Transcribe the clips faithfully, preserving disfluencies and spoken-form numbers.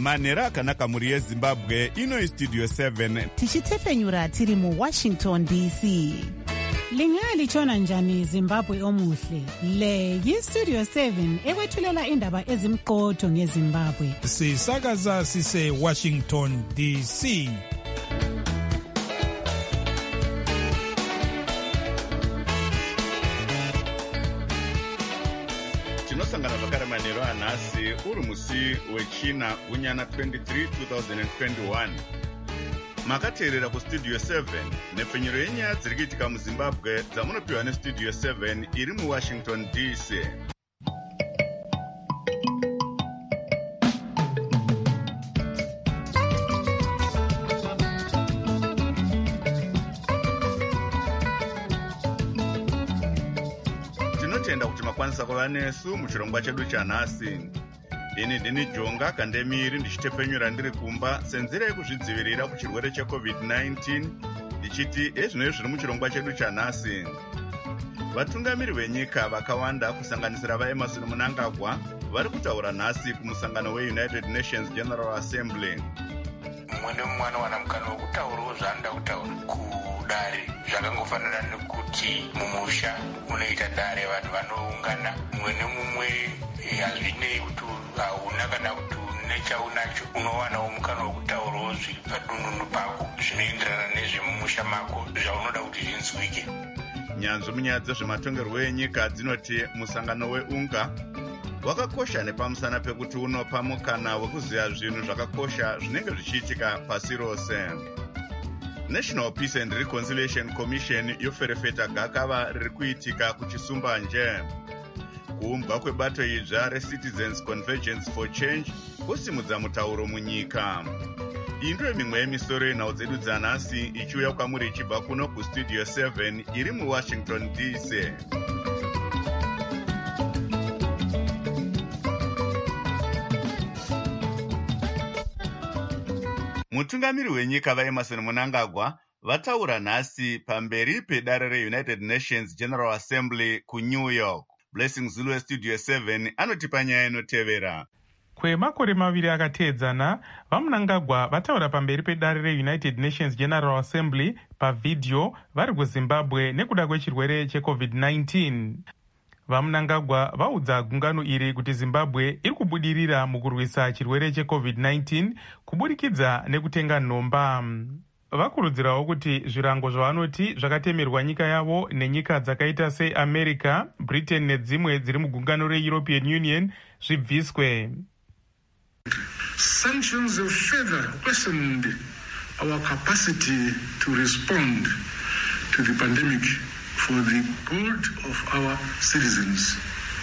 manhero akanaka muri yezimbabwe. Ino istudio seven tichitefenyura tiri muwashington D C. Lingalitshona njani Zimbabwe omuhle? Le yistudio seven ekwethulela indaba ezimqotho ngeZimbabwe. Sisakaza sise Washington D C. tinosangana zvakare manhero anhasi uri musi wechina gunyana twenty-three twenty twenty-one. Makateerera kustudio seven nepfenyuro yenyaya dziri kuitika muzimbabwe dzamunopiwa nestudio seven iri muwashington D C. tinotenda kuti makwanisa kuva nesu muchirongwa chedu chanhasi. Ini ndini Jonga Kandemiri ndichitefenyura ndiri kumba senzira yekuzvidzivirira kuchirwere checovid nineteen ndichiti ezvino zviri muchirongwa chedu chanhasi. Vatungamiri venyika vakawanda kusanganisira vaEmerson Mnangagwa vari kutaura nhasi kumusangano weUnited Nations General Assembly. Mwene mumwe anowana mukana wokutaurawo zvaanoda kutaura kudare zvakangofanana nekuti mumusha munoita dare vanhu vanoungana mumwe nemumwe hazvinei kuti hauna kana kuti une chaunacho unowanawo mukana wokutaurawo zviri padununu pako zvinoenderana nezvemumusha mako zvaunoda kuti zvinzwike. Nyanzvi munyaya dzezvematongerwo enyika dzinoti musangano weunga wakakosha nepamusana pekuti unopa mukana wekuziva zvinhu zvakakosha zvinenge zvichiitika pasi rose. National Peace and Reconciliation Commission yoferefeta gakava riri kuitika kuchisumbanje. Kuumbwa kwebato idzva reCitizens Convergence for Change kusimudza mutauro munyika. Iyi ndiyo mimwe yemisoro yenhau dzedu dzanhasi ichiuya kwamuri ichibva kuno kustudio seven iri muwashington D C. Mutungamiri wenyika vaEmerson Mnangagwa vataura nhasi pamberi pedare reUnited Nations General Assembly kuNew York. Blessing Zulu westudio seven anotipa nyaya inotevera. Kwemakore maviri akateedzana, vaMnangagwa vataura pamberi pedare reUnited Nations General Assembly pavhidhiyo vari kuZimbabwe nekuda kwechirwere checovid nineteen. VaMnangagwa vaudza gungano iri kuti Zimbabwe iri kubudirira mukurwisa chirwere checovid nineteen kuburikidza nekutenga nhomba. Vakurudzirawo kuti zvirango zvavanoti zvakatemerwa nyika yavo nenyika dzakaita seAmerica, Britain nedzimwe dziri mugungano reEuropean Union zvibviswe. Sanctions have further worsened our capacity to respond to the pandemic for the good of our citizens.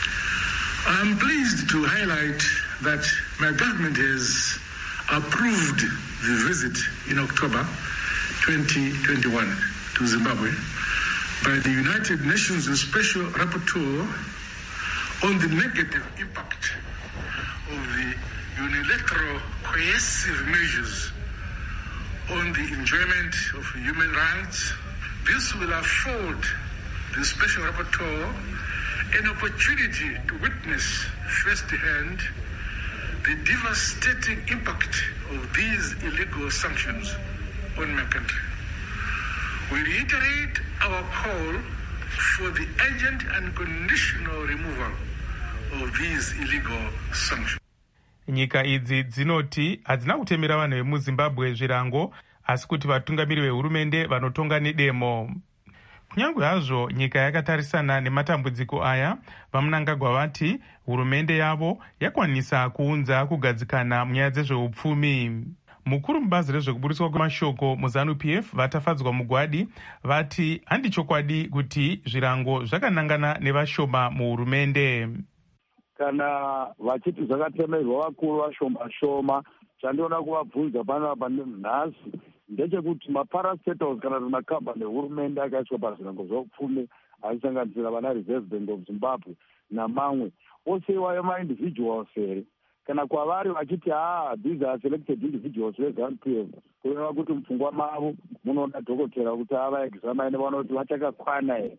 I am pleased to highlight that my government has approved the visit in October twenty twenty-one to Zimbabwe by the United Nations Special Rapporteur on the negative impact of the unilateral coercive measures on the enjoyment of human rights. This will afford the Special Rapporteur an opportunity to witness firsthand the devastating impact of these illegal sanctions on my country. We reiterate our call for the urgent and conditional removal of these illegal sanctions. Nyika idzi dzinoti hadzina kutemera vanhu vemuZimbabwe zvirango, asi kuti vatungamiri vehurumende vanotonga nedemo. Kunyange hazvo nyika yakatarisana nematambudziko aya, vaMnangagwa vati hurumende yavo yakwanisa kuunza kugadzikana munyaya dzezveupfumi. Mukuru mubazi rezvekuburiswa kwemashoko muZANU-P F vatafadzwa mugwadi vati handichokwadi kuti zvirango zvakanangana nevashoma muhurumende. Kana vachiti zvakatemerwa vakuru vashoma shoma, chandinoda kuvabvunza panapa nhasi ndechekuti maparastatals kana kuti makambani ehurumende akaiswa pazvirango zveupfumi achisanganisira vana Reserve Bank of Zimbabwe namamwe ose iwayo maindividuals here, kana kwavari vachiti ah these are selected individuals veZANU-P F, kureva kuti mupfungwa mavo munoda dhokotera kuti ava examine vaona kuti vachakakwana here.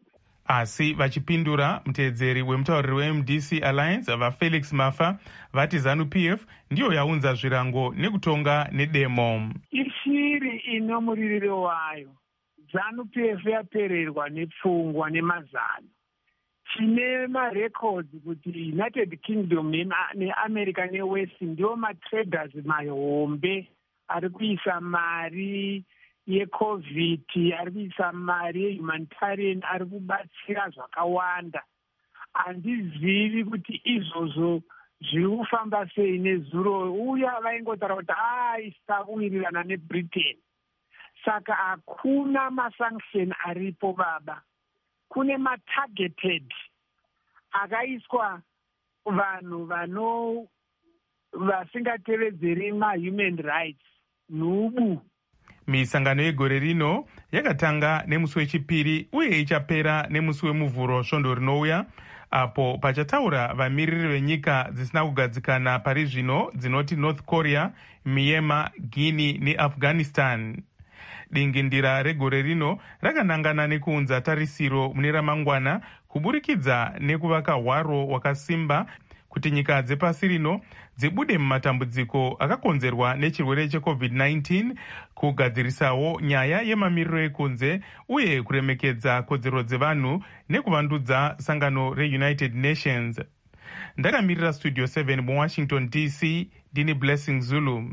Asi vachipindura, muteedzeri wemutauriri weM D C Alliance vaFelix Mafa vati ZANU-P F ndiyo yaunza zvirango nekutonga nedemo. Ishiri ino muririro wayo. ZANU-P F yapererwa nepfungwa nemazano. Tine marecords kuti United Kingdom neAmerica neWest ndiwo matraders mahombe ari kuisa mari yeCovid, ari kuisa mari yehumanitarian, ari kubatsira zvakawanda. Handizivi kuti izvozvo zviri kufamba sei nezuro. Uya vaingotaura kuti ah isawirirana neBritain. Saka hakuna masanction aripo baba. Kune matargeted akaiswa vanhu vano vasingatevedzeri ma-human rights nubu. Misangano yegore rino yakatanga nemusi wechipiri uye ichapera nemusi wemuvhuro svondo rinouya, apo pachataura vamiriri venyika dzisina kugadzikana pari zvino dzinoti North Korea, Myanmar, Guinea neAfghanistan. Dingindira regore rino rakanangana nekuunza tarisiro mune ramangwana kuburikidza nekuvaka hwaro hwakasimba kuti nyika dzepasi rino dzibude mumatambudziko akakonzerwa nechirwere cheCovid nineteen, kugadzirisawo nyaya yemamiriro ekunze uye kuremekedza kodzero dzevanhu nekuvandudza sangano reUnited Nations. Ndakamirira Studio seven muWashington D C, ndini Blessing Zulu.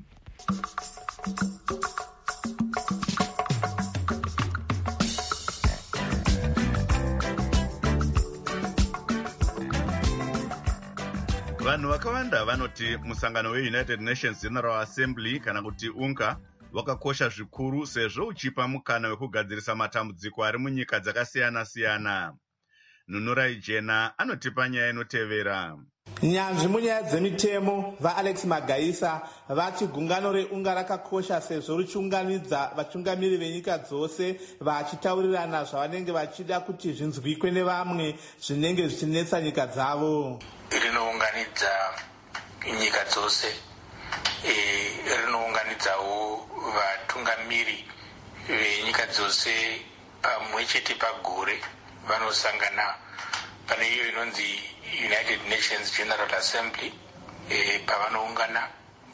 Vanhu vakawanda vanoti musangano weUnited Nations General Assembly kana kuti UNGA wakakosha zvikuru sezvo uchipa mukana wekugadzirisa matambudziko ari munyika dzakasiyana-siyana. Nunurai Jena anotipa nyaya inotevera. Nyanzvi munyaya dzemitemo vaAlex Magaisa vati gungano reUNGA rakakosha sezvo richiunganidza vatungamiri venyika dzose vachitaurirana zvavanenge vachida kuti zvinzwikwe nevamwe zvinenge zvichinetsa nyika dzavo. Rinounganidza nyika dzose, e, rinounganidzawo vatungamiri venyika dzose pamwe chete pagore vanosangana pane iyo inonzi United Nations General Assembly. E, pavanoungana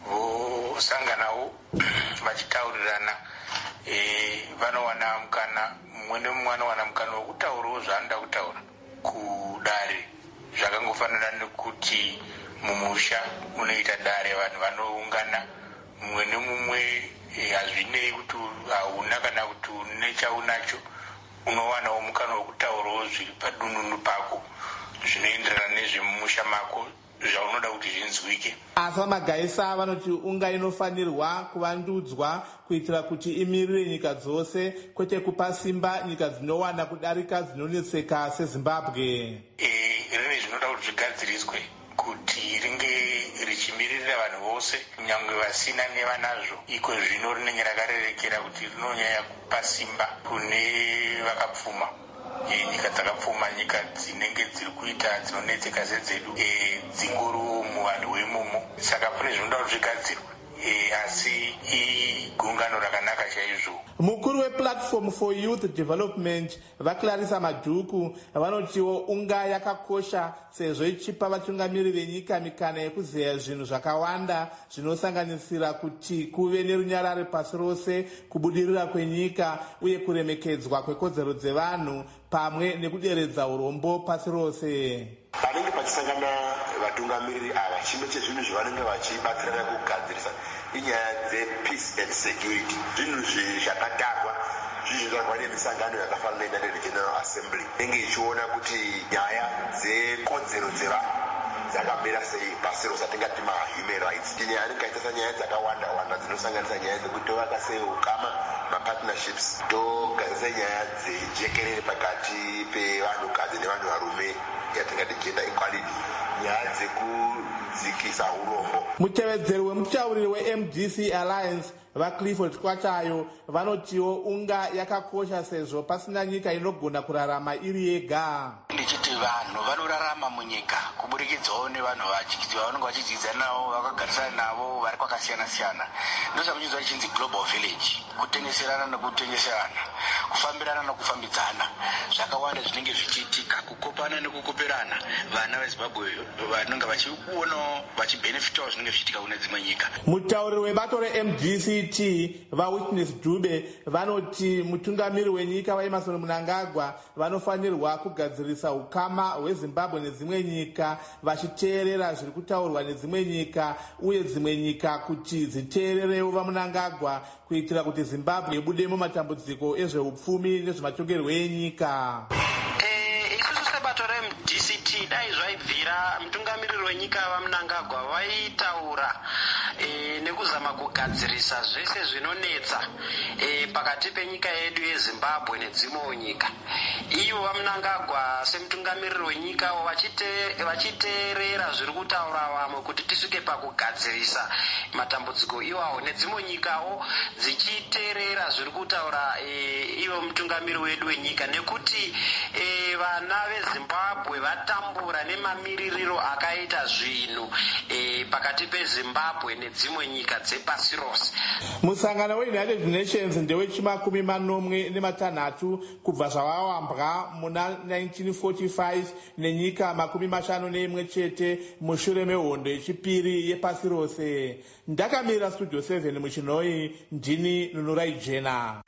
vosanganawo vachitaurirana, e, vanowana mukana, mumwe nemumwe anowana mukana wokutaurawo zvaanoda kutaura kudare. Zvakangofanana nekuti mumusha unoita dare vanhu vanoungana, mumwe nemumwe hazvinei kuti hauna kana kuti une chaunacho, unowanawo mukana wokutaurawo zviri padununu pako zvinoenderana nezvemumusha mako zvaunoda kuti zvinzwike. Asi Magaisa vanoti UNGA inofanirwa kuvandudzwa kuitira kuti imirire nyika dzose, kwete kupa simba nyika dzinowana kudarika dzinonetseka seZimbabwe. E, rine zvinoda kuti zvigadziriswe kuti ringe richimirira vanhu vose kunyange vasina nevanazvo. Iko zvino rinenge rakarerekera kuti rinonyanya kupa simba kune vakapfuma, e, nyika dzakapfuma, nyika dzinenge dziri kuita dzinonetseka sedzedu, e, dzingoriwo muvanhu weimomo. Saka kune zvinoda kuti zvigadzirwe. E, asi igungano rakanaka chaizvo. Mukuru wePlatform for Youth Development vaClarissa Madhuku vanotiwo UNGA yakakosha sezvo ichipa vatungamiri venyika mikana yekuzeya zvinhu zvakawanda zvinosanganisira kuti kuve nerunyarare pasi rose, kubudirira kwenyika uye kuremekedzwa kwekodzero dzevanhu pamwe nekuderedza urombo pasi rose. Panenge pachisangana vatungamiriri ava, chimwe chezvinhu zvavanenge vachibatsirana kugadzirisa inyaya dzepeace and security. Zvinhu zvakatarwa zvichitarwa nemisangano yakafanana neUnited General Assembly inenge ichiona kuti nyaya dzekodzero dzevanhu dzakamira sei pasi rose, atingati ma-human rights. Nyaya anenge achitarisa nyaya dzakawanda-wanda dzinosanganisa nyaya dzekuti tovaka sei ukama, mapartnerships, togadzirisa nyaya dzejekerere pakati pevanhukadzi nevanhuvarume yatingati gender equality, nyaya dzekudzikisa urombo. Mutevedzeri wemutauriri weM D C Alliance vaClifford Kwatayo vanotiwo UNGA yakakosha sezvo pasina nyika inogona kurarama iri yega. Ndichiti vanhu vanorarama munyika kuburikidzawo nevanhu vanenge vachidzidza navo, vakagarisana navo, vari kwakasiyana-siyana. Ndosakuchidzwa chinzi global village, kutengeserana nekutengeserana. kufambirana nokufambidzana zvakawanda zvinenge zvichiitika, kukopana nekukoperana. Vana veZimbabwe vanenge vachionawo vachibhenefitawo zvinenge zvichiitika kune dzimwe nyika. Mutauriri webato re-M D C T vaWitness Dube vanoti mutungamiri wenyika vaEmmerson Mnangagwa vanofanirwa kugadzirisa ukama hweZimbabwe nedzimwe nyika vachiteerera zviri kutaurwa nedzimwe nyika uye dzimwe nyika kuti dziteererewo vaMnangagwa kuitira kuti Zimbabwe ibude mumatambudziko ezveupfumi nezvematongerwo enyika. Isusu sebato re-M D C T dai zvaibvira mutungamiriri wenyika vaMnangagwa vaitaura E, nekuzama kugadzirisa zvese zvinonetsa e, pakati penyika yedu yeZimbabwe nedzimwewo nyika. Ivo vaMnangagwa semutungamiriri wenyika vachiteerera zviri kutaura vamwe kuti tisvike pakugadzirisa matambudziko iwawo, nedzimwe nyikawo dzichiteerera zviri kutaura e, ivo mutungamiriri wedu wenyika, nekuti e, vana veZimbabwe vatambura nemamiririro akaita zvinhu e, pakati peZimbabwe nedzimwe nyika dzepasi rose. Musangano weUnited Nations ndewechimakumi manomwe nematanhatu kubva zvawawambwa muna nineteen forty-five nenyika makumi mashanu neimwe chete mushure mehondo yechipiri yepasi rose. Ndakamira Studio seven muchinoi, ndini Nunurai Jena.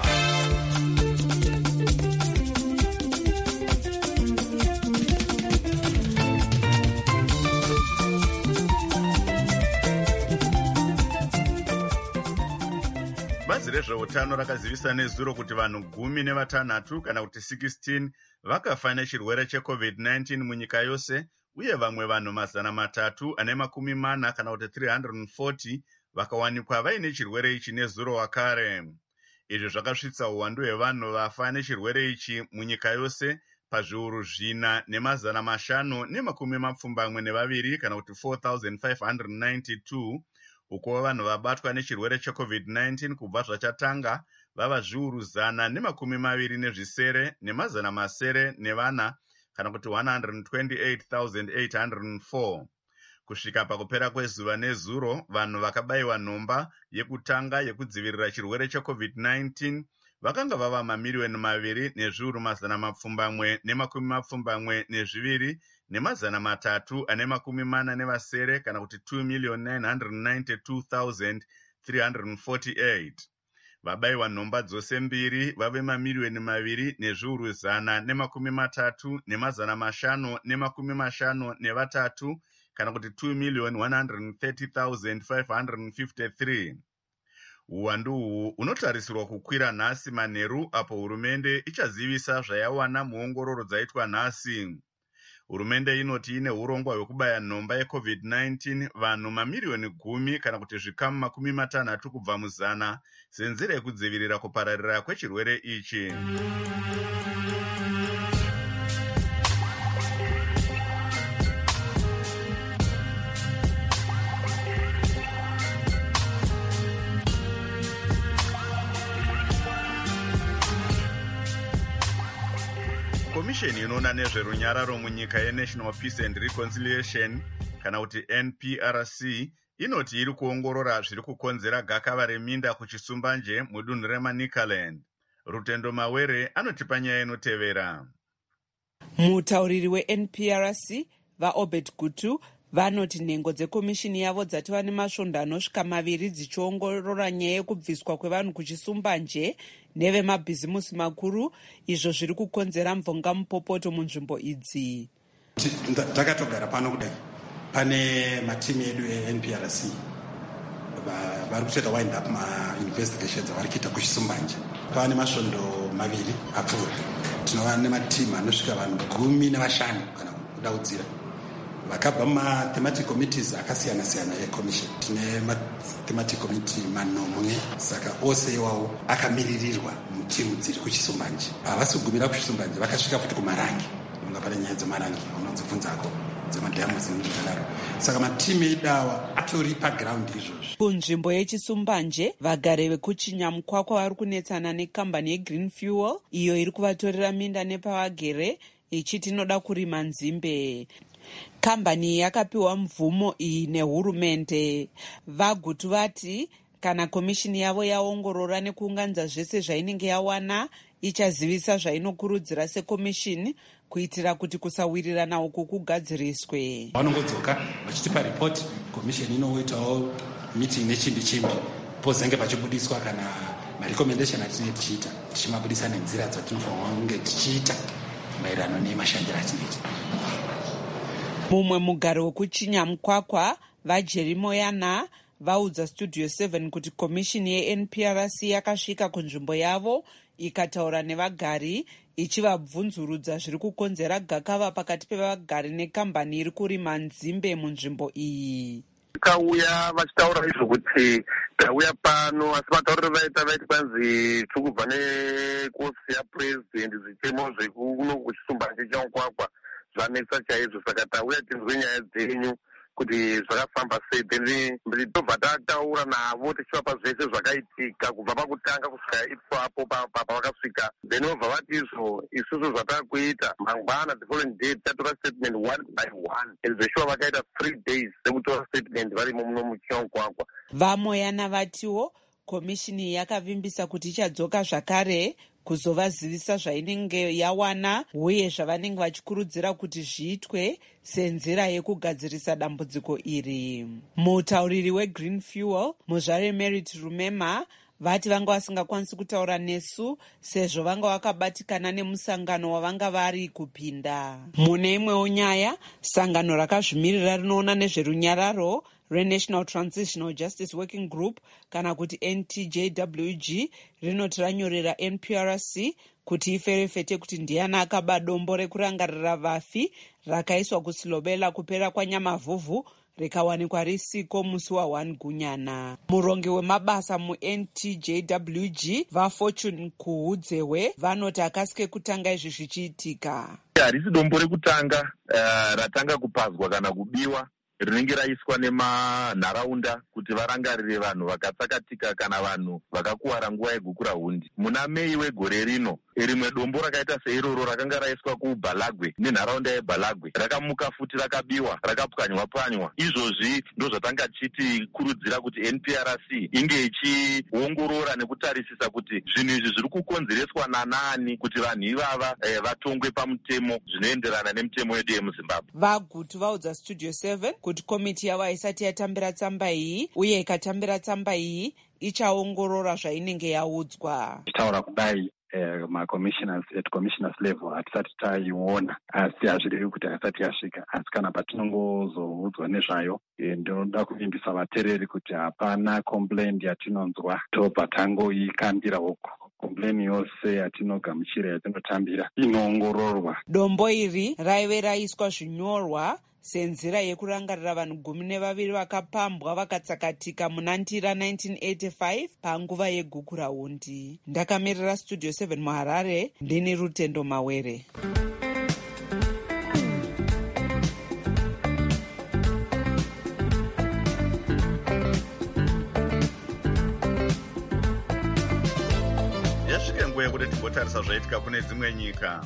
Bazi rezveutano rakazivisa nezuro kuti vanhu gumi nevatanhatu kana kuti sixteen vakafa nechirwere checovid nineteen munyika yose, uye vamwe vanhu mazana matatu ane makumi mana kana kuti three hundred forty vakawanikwa vaine chirwere ichi nezuro wakare. Izvi zvakasvitsa uwandu hwevanhu vafa nechirwere ichi munyika yose pazviuru zvina nemazana mashanu nemakumi mapfumbamwe nevaviri kana kuti four thousand five hundred ninety-two, uko vanhu vabatwa nechirwere checovid nineteen kubva zvachatanga vava zviuru zana nemakumi maviri nezvisere nemazana masere nevana kana kuti one hundred twenty-eight thousand eight hundred four. Kusvika pakupera kwezuva nezuro, vanhu vakabayiwa nhomba yekutanga yekudzivirira chirwere checovid nineteen vakanga vava mamiliyoni maviri nezviuru mazana mapfumbamwe nemakumi mapfumbamwe nezviviri nemazana matatu ane makumi mana nevasere kana kuti two million nine hundred ninety-two thousand three hundred forty-eight. Vabayiwa nhomba dzose mbiri vave mamiliyoni maviri nezviuru zana nemakumi matatu nemazana mashanu nemakumi mashanu nevatatu kana kuti two million one hundred thirty thousand five hundred fifty-three. Uwandu uhu unotarisirwa kukwira nhasi manheru apo hurumende ichazivisa zvayawana muongororo dzaitwa nhasi. Hurumende inoti ine urongwa hwekubaya nhomba yecovid nineteen vanhu mamiliyoni gumi kana kuti zvikamu makumi matanhatu kubva muzana senzira yekudzivirira kupararira kwechirwere ichi. Komisheni inoona nezverunyararo munyika yeNational Peace and Reconciliation kana kuti N P R C inoti iri kuongorora zviri kukonzera gakava reminda kuchisumbanje mudunhu reManicaland. Rutendo Mawere anotipa nyaya inotevera. Mutauriri weN P R C vaObed Gutu vanoti nhengo dzekomishini yavo dzatova nemasvondo anosvika maviri dzichiongorora nyaya yekubviswa kwevanhu kuchisumbanje nevemabhizimusi makuru, izvo zviri kukonzera mvonga mupopoto munzvimbo idzi. Takatogara pano kudai pane matimu edu eN P R C vari kutoita wind up mainvestigations avari kuita kuchisumbanje. Pane masvondo maviri apfuura, tinova nematimu anosvika vanhu gumi nevashanu kana kudaudzira vakabva mumathematic committees akasiyana siyana eCommission. Tine mathematic committee manomwe, saka ose iwawo akamiririrwa mutimu dziri kuchisumbanje. Havasi kugumira kuchisumbanje, vakasvika futi kumarangi. Unga pane nyaya dzemarangi unonzibvunzako dzemadhamu dzinodaro. Saka matimu edawa atori paground izvozvo. Kunzvimbo yechisumbanje vagari vekuChinyamukwakwa vari kunetsana nekambani yeGreen Fuel iyo iri kuvatorera minda nepavagere ichiti inoda kurima nzimbe. Kambani yakapiwa mvumo iyi nehurumende. Vagutu vati Kana komishini yavo yaongorora nekuunganidza zvese zvainenge yawana, ichazivisa zvainokurudzira sekomishini kuitira kuti kusawirirana uku kugadziriswe. Vanongodzoka vachitipa ripoti, komishini inoitawo meeting nechimbi chimbi pozenge pachibudiswa kana marecommendation atinenge tichiita tichimabudisa nenzira dzatinofanira kunge tichiita maererano nemashandiro atinoita. Mumwe mugari wekuchinya mukwakwa vajerimoyana vaudza Studio seven kuti komishini ye-N P R C yakasvika kunzvimbo yavo ikataura nevagari ichivabvunzurudza zviri kukonzera gakava pakati pevagari nekambani iri kurima nzimbe munzvimbo iyi. Kauya vachitaura izvo kuti tauya pano, asi matauriro vaita vaiti kwanzi tikubva nekosi yapurezidendi zvichemo zvekuno kuchisumbanje chamukwakwa zvanetsa chaizvo, saka tauya tinzwe nyaya dzenyu kuti zvakafamba sei. Then tobva tataura navo tichivapa zvese zvakaitika kubva pakutanga kusvika ipapo pavakasvika. Then vobva vati izvo isusu zvatakuita mangwana the following day tatora statement one by one, and zveshuwa vakaita three days sekutora statement varimo muno muchimukwakwa. Vamoyana vatiwo komishini yakavimbisa kuti ichadzoka zvakare kuzovazivisa zvainenge yawana uye zvavanenge vachikurudzira kuti zviitwe senzira yekugadzirisa dambudziko iri. Mutauriri weGreen Fuel, muzvare Merit Rumema, vati vanga vasingakwanisi kutaura nesu sezvo vanga vakabatikana nemusangano wavanga vari kupinda. Mune imwewo nyaya, sangano rakazvimirira rinoona nezverunyararo reNational Transitional Justice Working Group kana kuti N T J W G rinoti ranyorera N P R C kuti iferefete kuti ndiani akaba dombo rekurangarira vafi rakaiswa kusilobela kupera kwanyamavhuvhu rikawanikwa risiko musi wa one Gunyana. Murongi wemabasa mu-N T J W G vaFortune Kuhudzewe vanoti akasike kutanga izvi zvichiitika. Harisi dombo rekutanga uh, ratanga kupazwa kana kubiwa rinenge raiswa nemanharaunda kuti varangarire vanhu vakatsakatika kana vanhu vakakuwara nguva yegukura hundi. Muna Mei wegore rino, rimwe dombo rakaita seiroro rakanga raiswa kuBhalagwe nenharaunda yeBhalagwe rakamuka futi rakabiwa, rakapwanywa-pwanywa. Izvozvi ndo zvatanga tichiti kurudzira kuti N P R C inge ichiongorora nekutarisisa kuti zvinhu izvi zviri kukonzereswa nanaani kuti vanhu ivava eh, vatongwe pamutemo zvinoenderana nemutemo yedu yemuZimbabwe. Vagutu vaudza Studio seven kuti komiti yavo haisati yatambira tsamba iyi uye ikatambira tsamba iyi ichaongorora zvainenge yaudzwa. Tichitaura kudai Uh, ma-commissioners at commissioners level hatisati taiona, asi hazvirevi kuti haisati yasvika, asi kana patinongozoudzwa nezvayo ndinoda kuvimbisa vateereri kuti hapana complaint yatinonzwa tobva tangoikambira uko. Complaint yose yatinogamuchira yatinotambira inoongororwa. Dombo iri raive raiswa zvinyorwa senzira yekurangarira vanhu gumi nevaviri vakapambwa vakatsakatika munandira nineteen eighty-five panguva yegukura hundi. Ndakamirira Studio seven muHarare, ndini Rutendo Mawere. Yasvika nguva yekuti timbotarisa zvaitika kune dzimwe nyika.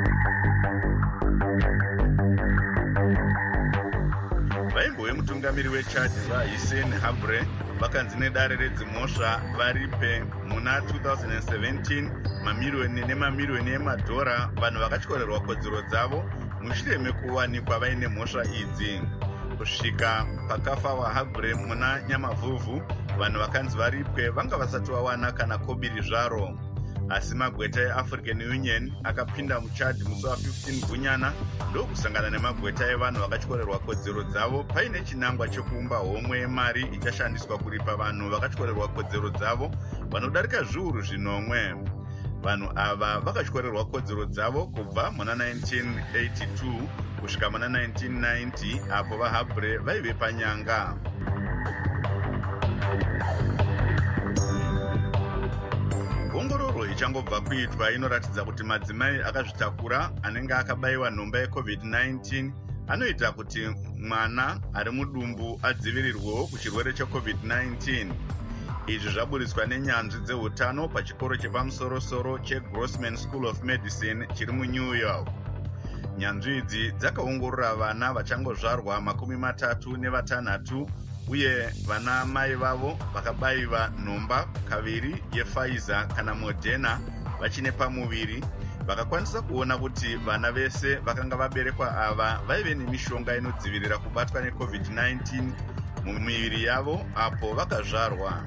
Vaimbo vemutungamiri weChad vaHissène Habré vakanzi nedare redzimhosva varipe muna two thousand seventeen mamiriyoni nemamiriyoni emadhora vanhu vakatyorerwa kodzero dzavo mushure mekuwanikwa vaine mhosva idzi. Kusvika pakafa waHabré muna nyamavhuvhu, vanhu vakanzi varipwe vanga vasati vawana kana kobiri zvaro. Asi magweta eAfrican Union akapinda muChad musi wa fifteen Gunyana ndokusangana nemagweta evanhu vakatyorerwa kodzero dzavo paine chinangwa chekuumba homwe yemari ichashandiswa kuripa vanhu vakatyorerwa kodzero dzavo vanodarika zviuru zvinomwe. Vanhu ava vakatyorerwa kodzero dzavo kubva muna nineteen eighty-two kusvika muna nineteen ninety apo vaHabré vaive panyanga. Ongororo ichangobva kuitwa inoratidza kuti madzimai akazvitakura anenge akabayiwa nhomba yeCovid nineteen anoita kuti mwana ari mudumbu adzivirirwewo kuchirwere cheCovid nineteen. Izvi zvaburitswa nenyanzvi dzeutano pachikoro chepamusoro-soro cheGrossman School of Medicine chiri muNew York. Nyanzvi idzi dzakaongorora vana vachangozvarwa makumi matatu nevatanhatu uye vana mai vavo vakabayiwa nhomba kaviri yePfizer kana Moderna vachine pamuviri vakakwanisa kuona kuti vana vese vakanga vaberekwa ava vaive nemishonga inodzivirira kubatwa necovid nineteen mumiviri yavo apo vakazvarwa.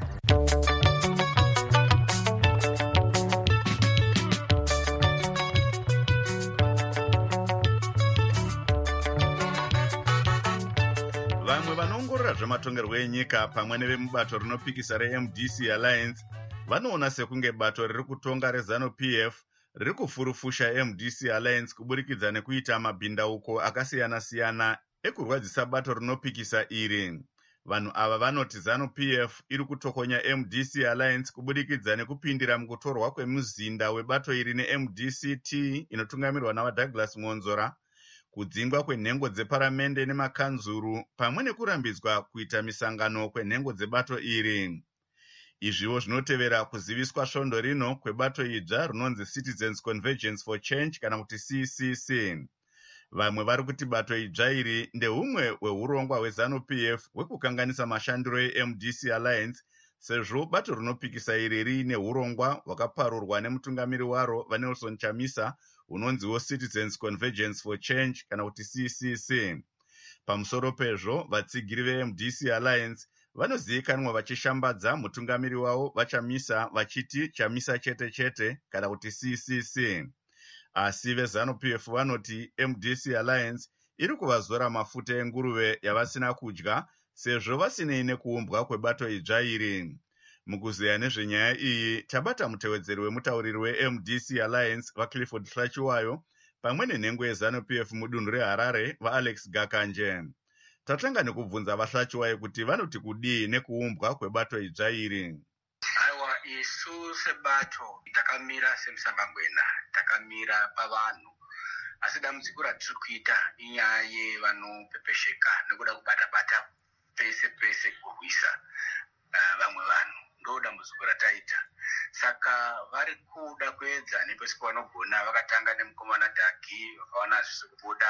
Vamwe vanoongorora zvematongerwo enyika pamwe nevemubato rinopikisa reM D C Alliance vanoona sekunge bato riri kutonga reZanu-P F riri kufurufusha M D C Alliance kuburikidza nekuita mabhindauko akasiyana-siyana ekurwadzisa bato rinopikisa iri. Vanhu ava vanoti ZANU-P F iri kutokonya M D C Alliance kuburikidza nekupindira mukutorwa kwemuzinda webato iri neM D C T inotungamirwa navaDouglas Monzora, kudzingwa kwenhengo dzeparamende nemakanzuru pamwe nekurambidzwa kuita misangano kwenhengo dzebato iri. Izviwo zvinotevera kuziviswa svondo rino kwebato idzva rinonzi Citizens Convergence for Change kana kuti C C C. Vamwe vari kuti bato idzva iri ndehumwe hweurongwa hweZanu-P F hwekukanganisa mashandiro eM D C Alliance, sezvo bato rinopikisa iri riine urongwa hwakaparurwa nemutungamiri waro vaNelson Chamisa unonziwo Citizens Convergence for Change kana kuti C C C. Pamusoro pezvo, vatsigiri veM D C Alliance vanozivikanwa vachishambadza mutungamiri wavo vaChamisa vachiti Chamisa chete chete kana kuti C C C. Asi veZanu-P F vanoti M D C Alliance iri kuvazora mafuta enguruve yavasina kudya sezvo vasinei nekuumbwa kwebato idzva iri. Mukuzeya nezvenyaya iyi tabata mutevedzeri wemutauriri weM D C Alliance vaClifford Hlachiwayo pamwe nenhengo yeZanu-P F mudunhu reHarare vaAlex Gakanje. Tatanga nekubvunza vaHlachiwayo kuti vanoti kudii nekuumbwa kwebato idzva iri. Aiwa, isu sebato takamira semusangangwena, takamira pavanhu. Asi dambudziko ratiri kuita inyaya yevanopepesheka nekuda kubata-bata pese pese kurwisa uh, vamwe vanhu. Ndo dambudziko rataita. Saka vari kuda kuedza nepese pavanogona, vakatanga nemukomana Dhaki vakaona zvisi kubuda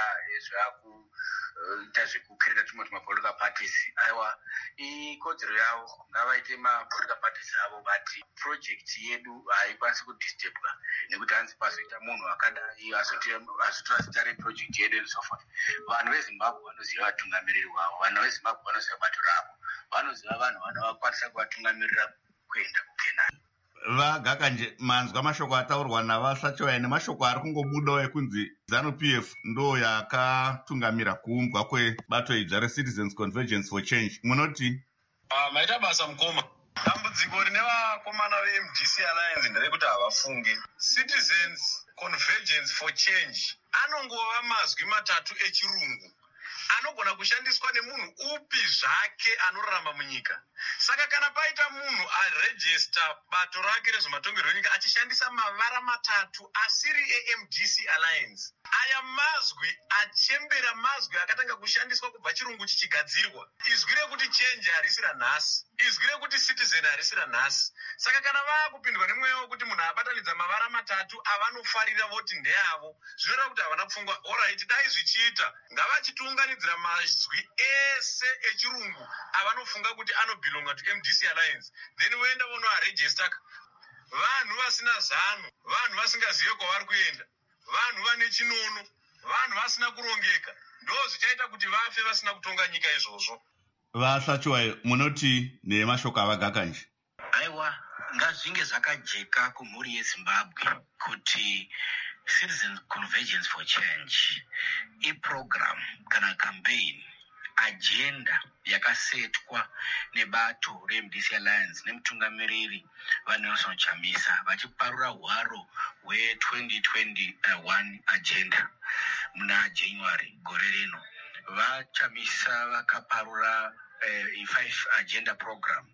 zvakuita zvekukreta tumwe tumapolitical parties. Aiwa, ikodzero yavo ngavaite mapolitical parties avo, but project yedu haikwanisi kudistebwa nekuti hanzi pazoita munhu akadai azotora reproject yedu and so forth. Vanhu veZimbabwe vanoziva vatungamiriri wavo, vanhu veZimbabwe vanoziva bato ravo, vanoziva vanhu vanovakwanisa kuvatungamirira kuenda kukenani. VaGakanje, manzwa mashoko ataurwa navaHlachiwayo nemashoko ari kungobudawo ekunzi ZANU-P F ndo yakatungamira kuumbwa kwebato idzva reCitizens Convergence for Change. Munoti? Uh, maita basa mukoma. Dambudziko rine vakomana veM D C Alliance nderekuti havafunge. Citizens Convergence for Change anongova mazwi matatu echirungu anogona kushandiswa nemunhu upi zvake anorarama munyika. Saka kana paita munhu aregister bato rake rezvematongerwo enyika achishandisa mavara matatu asiri eM D C Alliance, aya mazwi achembera mazwi akatanga kushandiswa kubva chirungu chichigadzirwa. Izwi rekuti change harisi ranhasi, izwi rekuti citizen harisi ranhasi. Saka kana vaakupindwa nemweya wekuti munhu abatanidza mavara matatu avanofarira voti ndeavo, zvinoreva kuti havana kufungwa. Alright, dai zvichiita ngavachitunganidzira mazwi ese echirungu avanofunga kuti anobhilonga to M D C Alliance, then voenda vonoaregister. Vanhu vasina zano, vanhu vasingazive kwavari kuenda, vanhu vane chinono, vanhu vasina kurongeka, ndo zvichaita kuti vafe vasina kutonga nyika izvozvo. VaHlachiwayo, munoti nemashoko avaGakanje? Aiwa, ngazvinge zvakajeka kumhuri yeZimbabwe kuti Citizens Convergence for Change iprogram kana campaign agenda yakasetwa nebato reM D C Alliance nemutungamiriri vaNelson Chamisa vachiparura hwaro hwe-twenty twenty-one agenda muna January gore rino. VaChamisa vakaparura uh, five agenda program,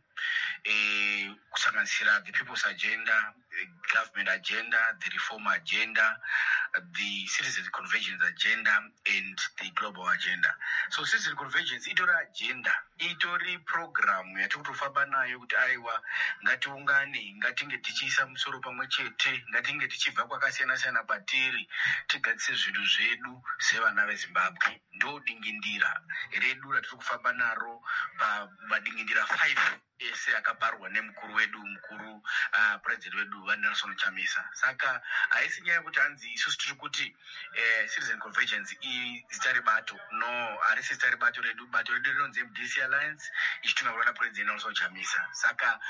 uh, kusanganisira the People's Agenda, the Government Agenda, the Reform Agenda, the citizen convergence agenda and the global agenda. So citizen convergence itori agenda, itori program yatikutofamba nayo kuti aiwa ngatiungane, ngatinge tichiisa musoro pamwe chete, ngatinge tichibva kwakasiyana siyana kwatiri, tigadzise zvinhu zvedu sevana veZimbabwe. Ndo dingindira redu ratiri kufamba naro pamadingindira five ese akaparwa nemukuru wedu mukuru uh, president wedu vaNelson Chamisa. Saka haisi nyaya yekuti hanzi isusu tiri kuti eh, citizen convergence izita rebato. No, harisi zita rebato redu. Bato redu rinonzi M D C Alliance ichitungamirwa napresident Nelson Chamisa. Saka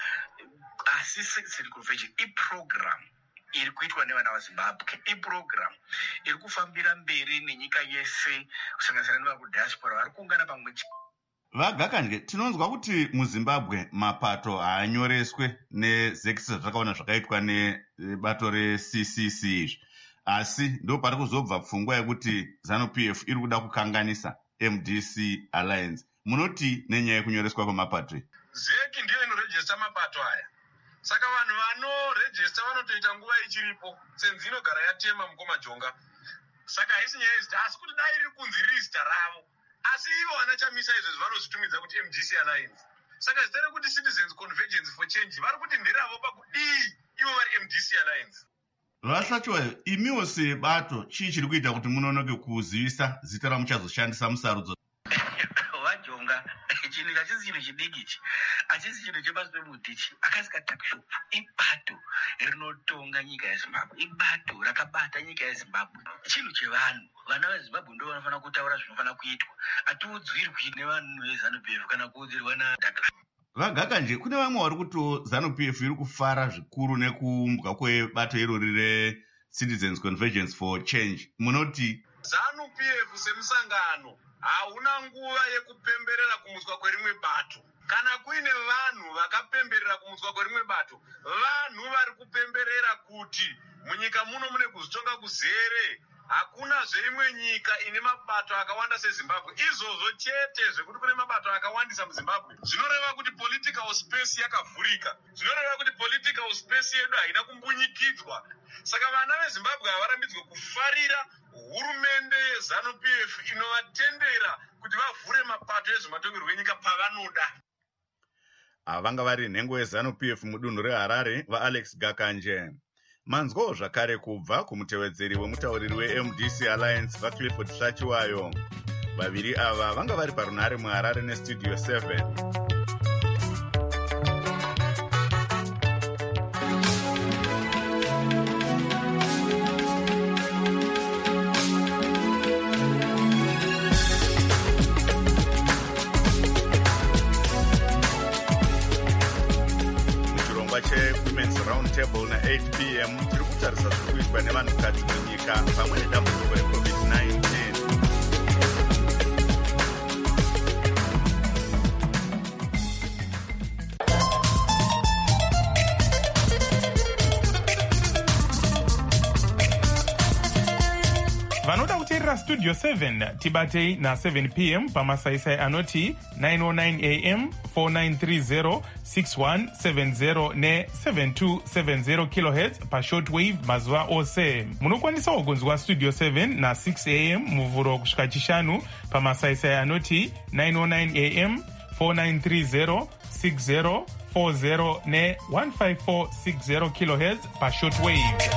asi citizen convergence iprogram iri kuitwa nevana vaZimbabwe, iprogram iri kufambira mberi nenyika yese kusanganisira nevakudhasipora vari kuungana pamwe chete. Vagakanje, tinonzwa kuti muZimbabwe mapato haanyoreswe nezekisi zvakaona zvakaitwa nebato reC C C izvi, asi ndo pari kuzobva pfungwa yekuti ZANU-P F iri kuda kukanganisa M D C Alliance. Munoti nenyaya yekunyoreswa kwemapato iyi? Zeki ndiyo inorejista mapato aya. Saka vanhu vanorejista vanotoita nguva ichiripo, senzi inogara yatema mukoma jonga. Saka haisi nyaya yezita, asi kuti dai riri kunzi rista ravo. Asi ivo vana Chamisa izvo vanozvitumidza kuti M D C Alliance. Saka zita rekuti Citizens Convergence for Change vari kuti nderavo pakudii ivo vari M D C Alliance. Vasachiwayo, imiwo sebato chii chiri kuita kuti munonoke kuzivisa zita ramuchazoshandisa musarudzo? Vajonga, chinhu hachisi chinhu chidiki ichi, hachisi chinhu chepasi pemuti ichi, akasika takshop, ibato rinotonga nyika yeZimbabwe, ibato rakabata nyika yeZimbabwe, chinhu chevanhu. Vana veZimbabwe ndo vanofanira kutaura zvinofanira kuitwa, hatiudzwirwi nevanhu veZANU-P F kana kuudzirwa naDouglas. Vagakanje, kune vamwe vari kuti ZANU-P F iri kufara zvikuru nekuumbwa kwebato irori reCitizens Convergence for Change. Munoti ZANU-P F semusangano hauna nguva yekupemberera kumutswa kwerimwe bato. Kana kuine vanhu vakapemberera kumutswa kwerimwe bato, vanhu vari kupemberera kuti munyika muno mune kuzitonga kuzere. Hakuna zveimwe nyika ine mabato akawanda seZimbabwe. Izvozvo chete zvekuti kune mabato akawandisa muZimbabwe zvinoreva kuti political space yakavhurika, zvinoreva kuti political space yedu haina kumbunyikidzwa. Saka vana veZimbabwe havarambidzwe kufarira hurumende yeZANU-P F inovatendera kuti vavhure mapato ezvematongerwo enyika pavanoda. Avanga vari nhengo yeZANU-P F mudunhu reHarare vaAlex Gakanje. Manzwawo zvakare kubva kumutevedzeri wemutauriri weM D C Alliance vaClifford Hlachiwayo. Vaviri ava vanga vari parunhare muHarare neStudio seven. Roundtable na eight p m tiri kutarisa zviri kuitwa nevanhukadzi munyika pamwe nedambudziko reCovid nineteen. vanoda kuteerera Studio seven tibatei na seven p m pamasaisai anoti nine oh nine a m four nine three zero six one seven zero ne seven two seven zero kilohertz pashortwave mazuva ose. Munokwanisawo kunzwa Studio seven na six a m muvhuro kusvika chishanu pamasaisai anoti nine oh nine a m four nine three zero six zero four zero ne one five four six zero kilohertz pashortwave.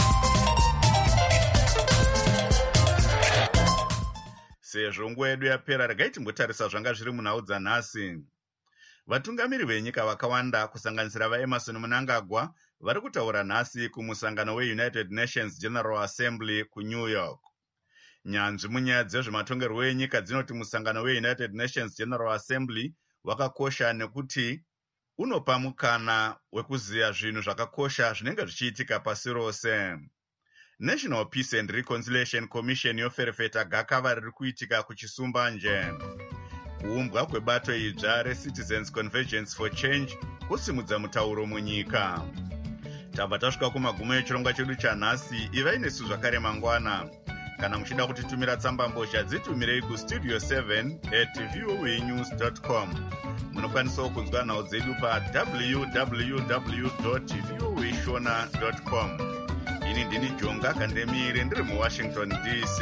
Sezvo nguva yedu yapera, regai timbotarisa zvanga zviri munhau dzanhasi. Vatungamiri venyika vakawanda kusanganisira vaEmerson Mnangagwa vari kutaura nhasi kumusangano weUnited Nations General Assembly kuNew York. Nyanzvi munyaya dzezvematongerwo enyika dzinoti musangano weUnited Nations General Assembly wakakosha nekuti unopa mukana wekuziya zvinhu zvakakosha zvinenge zvichiitika pasi rose. National Peace and Reconciliation Commission yoferefeta gakava riri kuitika kuchisumbanje. Kuumbwa kwebato idzva reCitizens Convergence for Change kusimudza mutauro munyika. Tabva tasvika kumagumo echirongwa chedu chanhasi. Ivai nesu zvakare mangwana. Kana muchida kutitumira tsamba mbozha dzitumirei kustudio seven at voa news dot com. Munokwanisawo kunzwa nhau dzedu pa w w w dot voa shona dot com. ini ndini Jonga Kandemire ndiri muWashington D C.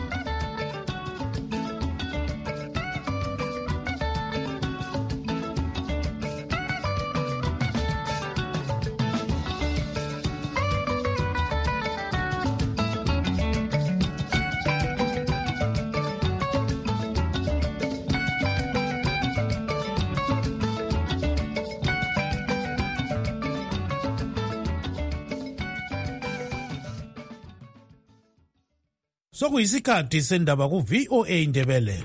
Sokuyisikhathi sendaba ku V O A Ndebele.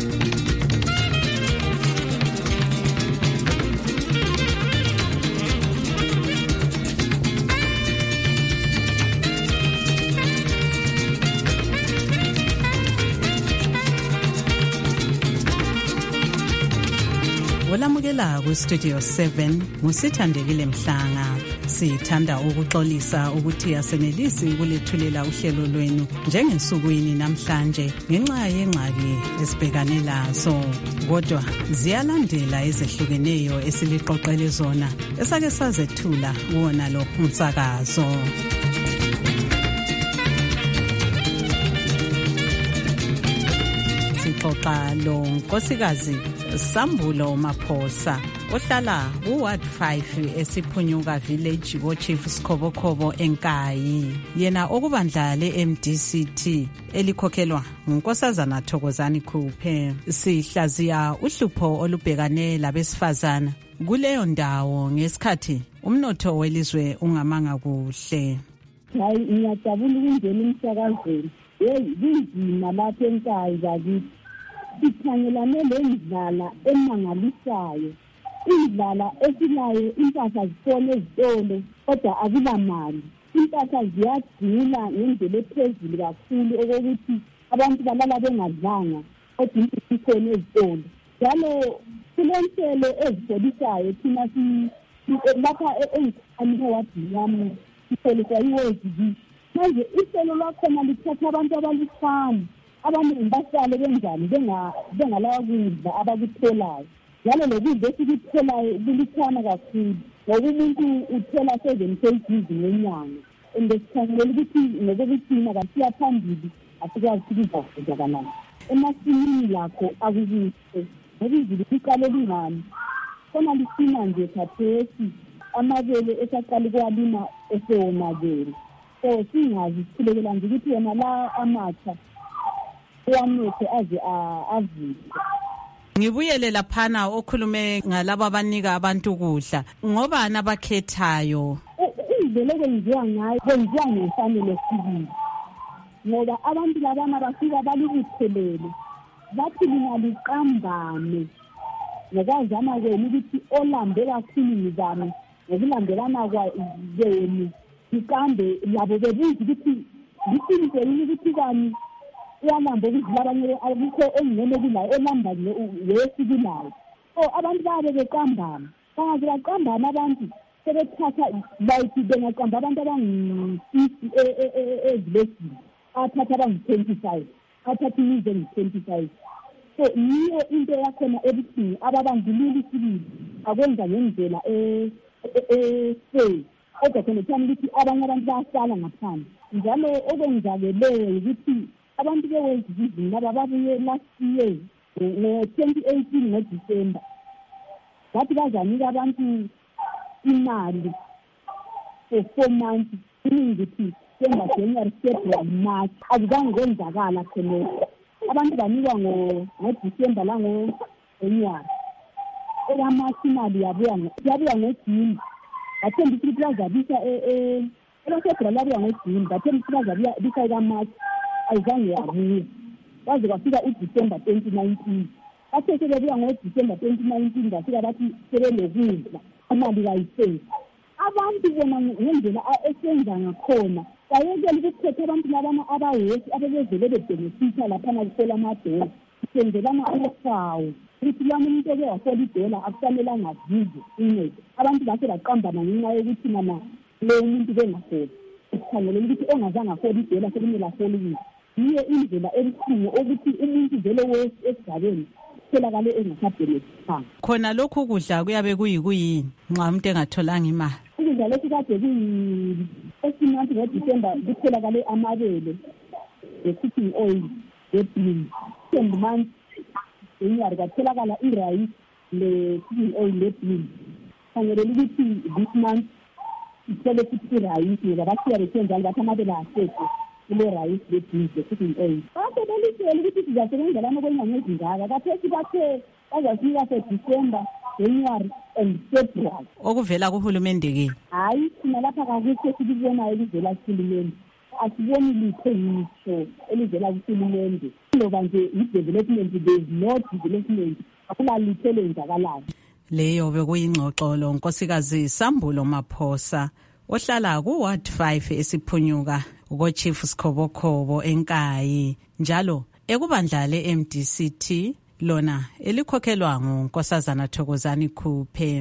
Olamukela ku Studio seven ngusithandekile Mhlanga. Sithanda ukuxolisa ukuthi asenelisi ukulethulela uhlelo lwenu njengensukwini namhlanje ngenxa yengxaki esibhekane lazo. Kodwa ziyalandela ezehlukeneyo esiliqoqele zona esake sazethula kuwona lo umsakazo. Sixoxa lo nkosikazi Sambulo Maphosa ohlala uWard five esiphunyuka village ko Chief Skobokhobo eNkayi, yena okubandla le-M D C T elikhokhelwa ngunkosazana Thokozani Khuphe. Sihlaziya uhlupho olubhekane labesifazana kuleyo ndawo ngesikhathi umnotho welizwe ungamanga kuhle. Hayi, ngiyajabula ukungena emsakazweni. Hey, kunzima lapha eNkayi bakithi. Sikhangelane lendlala emangalisayo, indlala esilayo impahla zifone ezitolo kodwa akulamali. Impahla ziyadula ngendlela ephezulu kakhulu okokuthi abantu balala bengadlanga kodwa impahla zifone ezitolo. Njalo kulenhlelo ezifolisayo thina lapha engikhani wadini yami sifolisa iWorld Vision. Manje ihlelo lakhona lithatha abantu abalifana abantu basale benjani bengalawa kudla abakutholayo. Njalo lokudla esikutholaayo kulithana kakhulu ngoba umuntu uthola seven kgs ngenyanga. Ngesikhangelela ukuthi ngokuthina kasiya phambili asikwazi ukuzafika kanani. Emasimini lakho akukuhle ngoba izulu liqale lingani. Khona lisina nje khathesi amabele esaqala ukwalima esewonakele. So singazi sikhulekela nje ukuthi yona la amatsha uyanethe aze avile. Ngibuyele laphana okhulume ngalabo abanika abantu ukudla. Ngobani abakhethayo? Indlela okwenziwa ngayo kwenziwa ngefanele sibili. Ngoba abantu labana bafika balibuthelele. Bathi lingaliqambane. Ngokazama kwenu ukuthi olambe kakhulu ngizame ngokulandelana kwenu. Ikambe labo bebuza ukuthi lisinzele ukuthi kani uyalambe ukudla abanye akukho engene kulayo elamba yesibulayo. So abantu babe beqambana. Bangaze baqambana abantu sebethatha like bengaqamba abantu abangu-fifty ezilesini. Athatha abangu-twenty-five. Athatha imizi engu-twenty-five. So yiyo into yakhona ebuhlungu ababandlululi isibili akwenza ngendlela e-fair. Kodwa khona kuthani ukuthi abanye abantu bayasala ngaphandle. Njalo okwenzakeleyo ukuthi abantu beWorld Vision laba babuye last year ngo-twenty eighteen ngoDisemba. Bathi bazanika abantu imali for four months. Meaning ukuthi December, January, February, March azange kwenzakala khonokho. Abantu banikwa ngoDisemba la ngoJanuary. Eyamathi imali yabuya yabuya ngoJuni. Bathemba ukuthi bazabisa eh elokho labuya ngoJuni. Bathemba ukuthi bazabisa ekaMarch. Ayizange yabuya. Baze kwafika uDisember twenty nineteen. Bathe sebebuya ngoDisember twenty nineteen bafika bathi sebelokudla imali kayisenzi. Abantu bona ngendlela esenza ngakhona bayekela ukuthetha abantu labana abawesi abebezele bebenefita laphana kusola amadola. Senzelana amafawu. Ukuthi lana umuntu eke wasola idola akufanelanga azize incede. Abantu base baqambana ngenxa yokuthi mana lo muntu bengasola. Sikhangelela ukuthi ongazange asola idola sekumele asole ukuthi yiyo indlela ebuhlungu ukuthi umuntu vele wesi esigabeni tholakale engasabhenefithanga. Khona lokhu kudla kuyabe kuyikuyini nxa umuntu engatholanga imali? Ukudla lokhu kade kuyi esingathi ngoDisemba kutholakale amabele le-cooking oil le-beans. Second month January kwatholakala i-rice le-cooking oil le-beans. Khangelela ukuthi this month ithole futhi i-rice ngoba basiyare njalo bathi amabele asekho kule rice le-beans le-cooking oil. Bathe belitshela ukuthi sizasebenzelana kwenyanga ezingaka kathesi bathe bazasinika se-December, January and February. Okuvela kuhulumende ke? Hayi, thina lapha kakukho esikubonayo elivela kuhulumende. Asiboni litho yisho elivela kuhulumende. Ngoba nje i-development, there is no development. Akula litho elenzakalayo. Leyo bekuyingxoxolo Nkosikazi Sambulo Maphosa ohlala ku Ward five esiphunyuka uko Chief Sikhobokhobo eNkayi njalo ekubandla le M D C T lona elikhokhelwa nguNkosazana Thokozani Khuphe.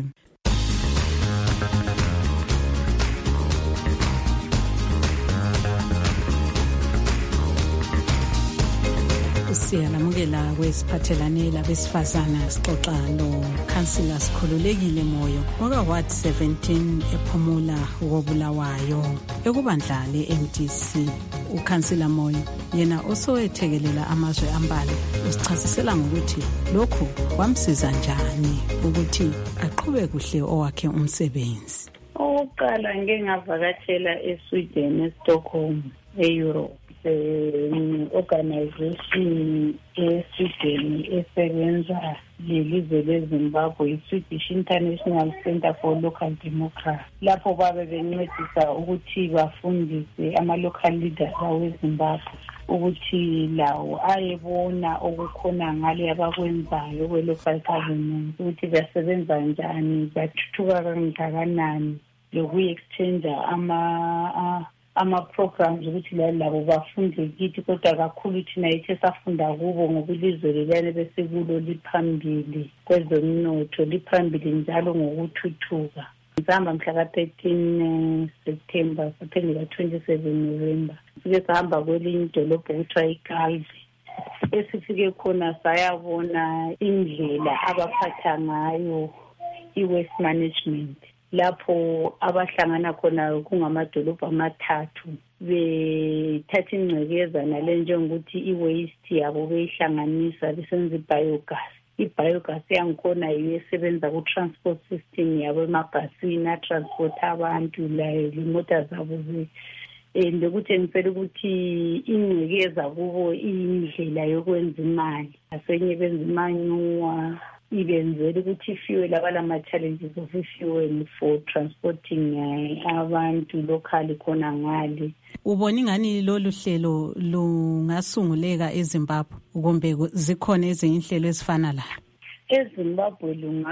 Siyalamukela kwesiphathelane labesifazana sixoxa lo Councillor Sikhululekile Moyo oka Ward seventeen ephumula ukobulawayo ekubandla le M D C. uCouncillor Moyo yena osowethekelela amazwe ambala usichasisela ngokuthi lokhu kwamsiza njani ukuthi aqhube kuhle owakhe umsebenzi. Oqala ngeke ngavakatshela eSweden eStockholm eEurope. Organization eSweden esebenza lelizwe leZimbabwe, i-Swedish International Center for Local Democracy. Lapho babe bencedisa ukuthi bafundise ama-local leaders aweZimbabwe ukuthi lawo ayebona okukhona ngale abakwenzayo kwe-local government, ukuthi basebenza njani, bathuthuka kangakanani, lokuyi-exchange ama ama-programs ukuthi labo bafunde kithi, kodwa kakhulu thina yethu safunda kubo ngoba ilizwe lelane bese kulo liphambili kwezomnotho, liphambili njalo ngokuthuthuka. Sihamba mhla ka-thirteen September saphendula twenty-seven November sike sahamba kwelinye idolobho kuthiwa iGalvi. Esifike khona sayabona indlela abaphatha ngayo i-waste management, lapho abahlangana khona kungamadolobho amathathu bethatha ingcekeza nale njengokuthi i-waste yabo beyihlanganisa besenza i-biogas. I-biogas yangikhona yiyo esebenza ku-transport system yabo emabhasini atransport abantu layo lemota zabo lokuthi ngifela ukuthi ingcekeza kubo iyindlela yokwenza imali, asenye benza imanyuwa ibenzela ukuthi ifuel abalama-challenges of fuel for transporting abantu locally khona ngale. Ubona ingani lolu hlelo lungasunguleka eZimbabwe kumbe zikhona ezinye inhlelo ezifana la? eZimbabwe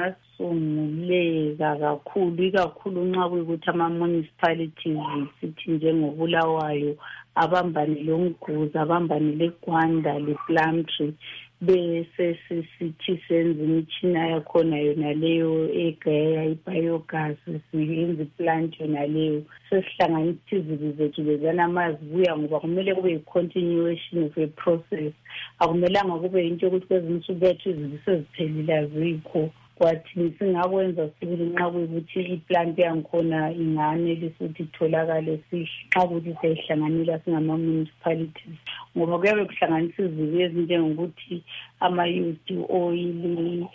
lungasunguleka kakhulu, ikakhulu nxa kuyikuthi ama-municipalities sithi njengobulawayo abambane loMguzi, abambane leGwanda, lePlumtree, bese sithi senza imitshina yakhona yona leyo egaya ibiogas, siyenza iplant yona leyo, sesihlanganisa izibi zethu lezana amazibuya ngoba kumele kube yi-continuation of a process. Akumelanga kube yinto yokuthi kwezinye insuku bethu izibi seziphelile azikho, kwathi singakwenza sibili nxa kuyikuthi iplant yangikhona inganelisa ukuthi itholakale nxa kuthi siyihlanganela singama-municipalities, ngoba kuyabe kuhlanganisa izibi ezinjengokuthi ama-used oil,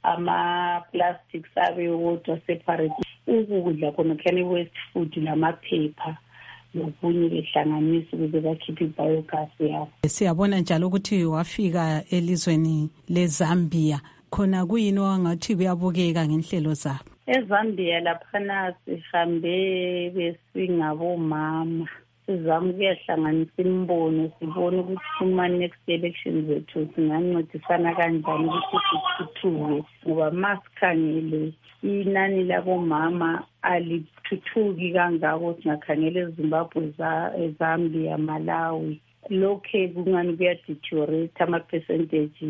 ama-plastics abe wodwa separate, ukudla khona kuyane waste food lamaphepha lokunye behlanganisa ukuze bakhiphe ibiogas yabo. Siyabona njalo ukuthi wafika elizweni leZambia, khona kuyini wangathi kuyabukeka ngenhlelo zabo? EZambia laphana sihambe besingabomama, sizama ukuyahlanganisa imbono, sibone ukuthi kuma-next elections zethu singancedisana kanjani ukuthi sithuthuke, ngoba masikhangele inani labomama alithuthuki kangako singakhangela eZimbabwe, eZambia, Malawi. Lokhe kungani kuyadeteriorate ama-percentage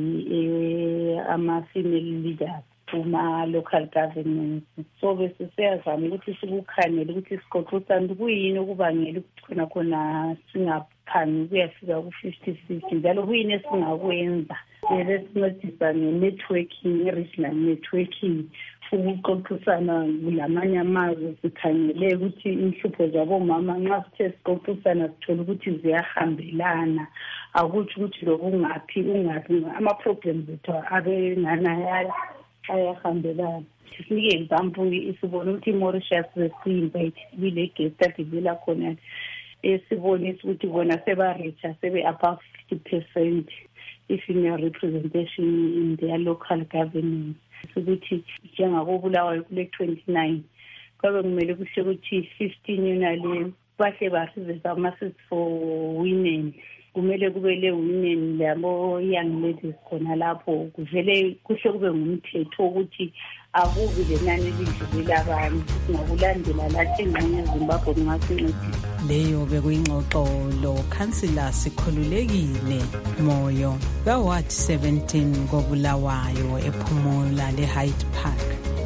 ama-female leaders kuma-local governments. So bese siyazama ukuthi sikukhangele ukuthi siqoqisane kuyini okubangela ukuthi khona khona singaphangi kuyafika ku-fifty fifty, njalo kuyini esingakwenza. Sele sincedisa nge-networking, i-regional networking, ukuxoxisana kulamanye amazwe sikhangele ukuthi inhlupho zabomama nxa sithe sixoxisana sithola ukuthi ziyahambelana, akutsho ukuthi loku ungaphi ungaphi ama-problems ethu abengana ayahambelana. Sinike example isibona ukuthi Mauritius siyimbayit bile guest adivela khona esibonisa ukuthi bona seba-reacha sebe-above fifty percent i-female representation in their local governance. Ukuthi njengakobulawayo kule twenty-nine kwabe kumele kusho ukuthi fifteen yona le bahle ba-reserve ama-seats for women, kumele kube le women labo young ladies khona lapho kuvele kusho kube ngumthetho ukuthi akubi lenani elidlulela abantu ngokulandela lathi ingxenye eZimbabwe kungasincedisa. Leyo bekuyingxoxo lo Councillor Sikhululekile Moyo ka-Ward seventeen koBulawayo ePhumula le-Hyde Park.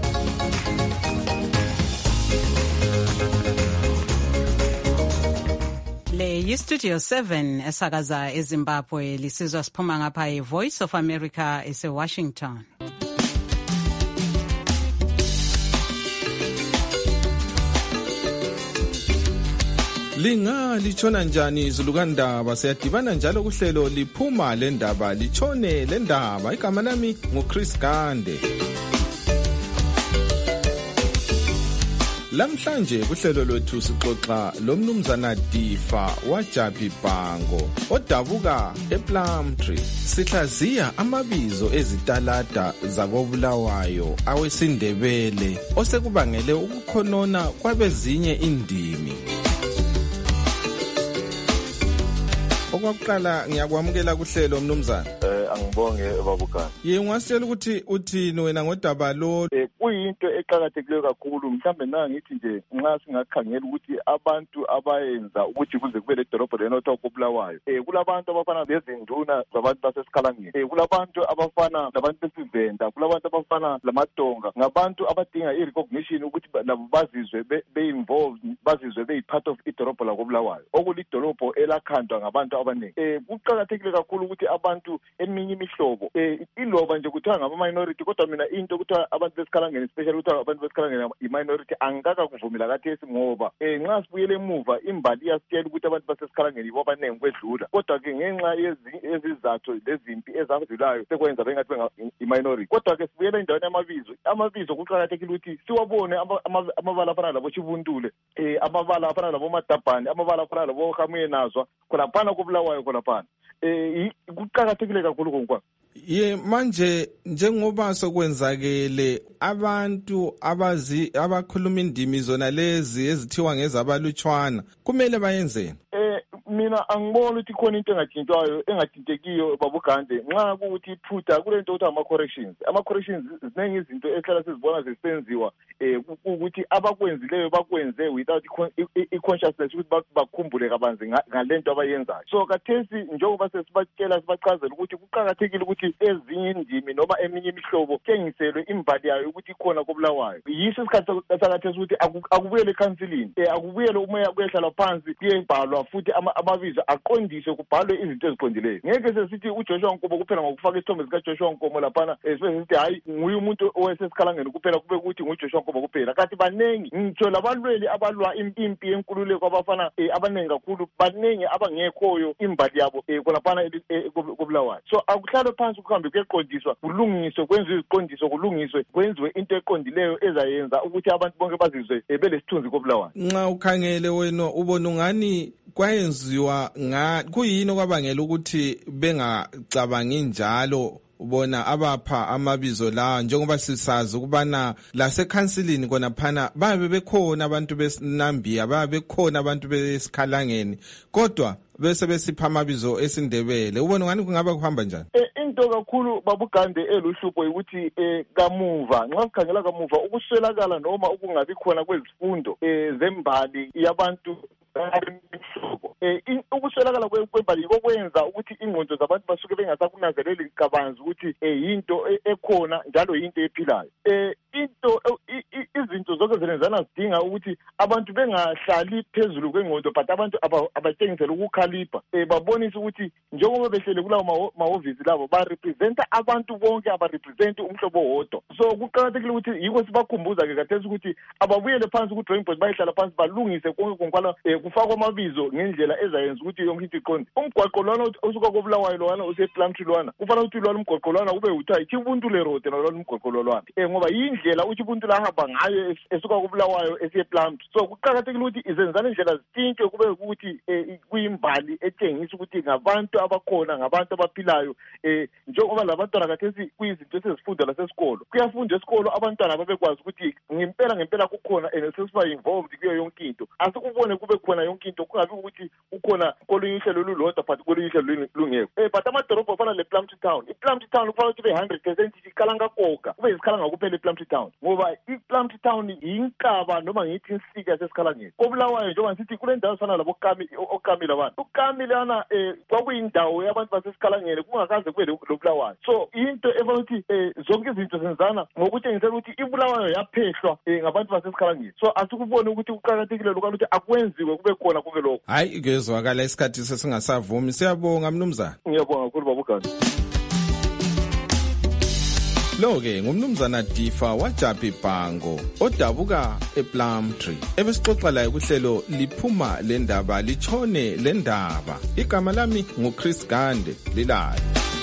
Le yi-Studio seven esakaza eZimbabwe lisizwa siphuma ngapha e-Voice of America ese-Washington. Linga lichona njani izulukandaba siyadibana njalo kuhlelo liphuma lendaba lichone lendaba. Igama lami nguChris Gande. Lamhlanje kuhlelo lwethu sixoxa lomnumzana Difa waJabi Bhango odabuka ePlumtree. Sihlaziya amabizo ezitalada zakobulawayo awesindebele osekubangele ukukhonona kwabezinye indimi. Okwakuqala ngiyakwamukela kuhlelo mnumzana. Eh angibonge babukani. Ye ngasitshela ukuthi uthini wena ngodaba lo? Eh kuyinto eqhakathekileyo kakhulu mhlambe nanga ngithi nje nxa singakhangela ukuthi abantu abayenza ukuthi kuze kube le dolobho lenotho kobulawayo. Eh kulabantu abafana lezinduna zabantu basesikhalangeni. Eh kulabantu abafana labantu besivenda, kulabantu abafana lamadonga, ngabantu abadinga i-recognition ukuthi labo bazizwe be-involved, bazizwe be-part of idolobho lakobulawayo. Okulidolobho elakhandwa ngabantu abaningi. Eh kuqhakathekile kakhulu ukuthi abantu eminye imihlobo eh iloba nje kuthiwa ngama-minority kodwa mina into kuthiwa abantu besikhalangeni especially kuthiwa abantu besikhalangeni i-minority angaka kuvumela kathesi ngoba eh nxa sibuyele emuva imbali iyasitshela ukuthi abantu basesikhalangeni yibo abaningi kwedlula, kodwa-ke ngenxa yezizathu lezimpi ezadlulayo sekwenza bengathi i-minority. Kodwa-ke sibuyele endaweni yamabizo, amabizo kuqakathekile ukuthi siwabone amabala afana labo Chivuntule, eh amabala afana labo Madabhani, amabala afana labo Hamuye Nazwa kholaphana kobulawayo kholaphana. Eh kuqhakathekile kakhulu konke. Ye manje njengoba sokwenzakele abantu abazi abakhuluma indimi zona lezi ezithiwa ngezabalutshwana kumele bayenzeni? Eh mina angiboni ukuthi khona into engatshintshwayo engathintekiyo babugande nxa kuuthi iphutha kulento ukuthi ama-corrections ama-corrections ziningi izinto ehlala sizibona zisenziwa eh ukuthi abakwenzileyo bakwenze without i-consciousness ukuthi bakhumbule kabanzi ngalento abayenzayo. So kathesi njengoba sesibatshela sibachazela ukuthi kuqhakathekile ukuthi ezinye indimi noma eminye imihlobo kengiselwe imbali yayo ukuthi ikhona kobulawayo. Yiso isikhathi sakathesi ukuthi akubuyele ekhansilini, eh akubuyele umoya kuyehlala phansi kuyebhalwa futhi amabizo aqondiswe kubhalwe izinto eziqondileyo. Ngeke sesithi uJoshua Nkomo kuphela ngokufaka isithombe sika Joshua Nkomo laphana esithi hayi nguye umuntu owesesikhalangeni kuphela kube ukuthi nguJoshua Nkomo kuphela. Kanti banengi ngitsho labalweli abalwa impi yenkululeko abafana abanengi kakhulu banengi abangekhoyo imbali yabo kholaphana kobulawayo. So akuhlalwe phansi kuhambe kuyeqondiswa kulungiswe kwenziwe iziqondiso kulungiswe kwenziwe into eqondileyo ezayenza ukuthi abantu bonke bazizwe belesithunzi kobulawayo. Nxa ukhangele wena ubona ungani kwayenziwa nga kuyini okwabangela ukuthi bengacabangi njalo ubona abapha amabizo la njengoba sisazi ukubana lasekhansilini kona phana babe bekhona abantu besinambia babe bekhona abantu besikhalangeni kodwa bese besipha amabizo esindebele. Ubona ngani kungaba kuhamba njani? Into kakhulu babugande eluhlupho ukuthi eh kamuva nxa sikhangela kamuva ukuswelakala noma ukungabi khona kwezifundo eh zembali yabantu eh ukuswelakala kwembali kokwenza ukuthi ingqondo zabantu basuke bengasakunanzeleli kabanzi ukuthi eh into ekhona njalo into ephilayo. Eh into zinto zonke zenezana zidinga ukuthi abantu bengahlali phezulu kwengqondo but abantu abatshengisela ukukhalipha um babonise ukuthi njengoba behlele kulawo mahhovisi labo barepresenta abantu bonke abarepresenti umhlobo wodwa. So kuqakathekile ukuthi yiko sibakhumbuza-ke kathesi ukuthi ababuyele phansi ku-drawing board bayihlala phansi balungise konke konkwala um kufakwa amabizo ngendlela ezayenza ukuthi yonke into iqonde. Umgwaqo lwana osuka koBulawayo lwana usePlumtree lwana kufanele ukuthi lwana umgwaqo lwana ube uthiwa Chibuntu le road nalwana umgwaqo lwana um ngoba yindlela uChibuntu lahamba ngayo esuka koBulawayo esiyePlumtree. So kuqakathekile ukuthi izenzana indlela zitshintshwe kube ukuthi um kuyimbali etshengisa ukuthi ngabantu abakhona ngabantu abaphilayo um njengoba labantwana kathesi kuyizinto esezifunda lasesikolo kuyafundwa esikolo abantwana babekwazi ukuthi ngempela ngempela kukhona and sesiba involved kuyo yonke into asikubone kube khona yonke into kungabi ukuthi ukhona kolunye uhlelo olulodwa but kolunye uhlelo lungekho um but amadorobho afana lePlumtree town iPlumtree town kufanele ukuthi be hundred percent ikhala ngakoga kube izikhala ngakuphela iPlumtree town ngoba iPlumtree town yinkaba noma ngithi insika yasesikhalangeni koBulawayo njengoba sithi kule ndawo sana labo okamile abantu ukamile yana um kwakuyindawo yabantu basesikhalangeni kungakaze kube loBulawayo. So into efanele ukuthi um zonke izinto zenzana ngokutshengisela ukuthi iBulawayo yaphehlwa um ngabantu basesikhalangeni. So asikubone ukuthi kuqakathekile lokho ukuthi akwenziwe kube khona kube lokho. Hayi kezwakala isikhathi sesingasavumi. Siyabonga mnumzana. Ngiyabonga kakhulu babugani. Lo-ke ngumnumzana Difa waJapi Bhango odabuka ePlumtree ebesixoxa laye kuhlelo liphuma le ndaba litshone le ndaba. Igama lami nguChris Gande lilayo.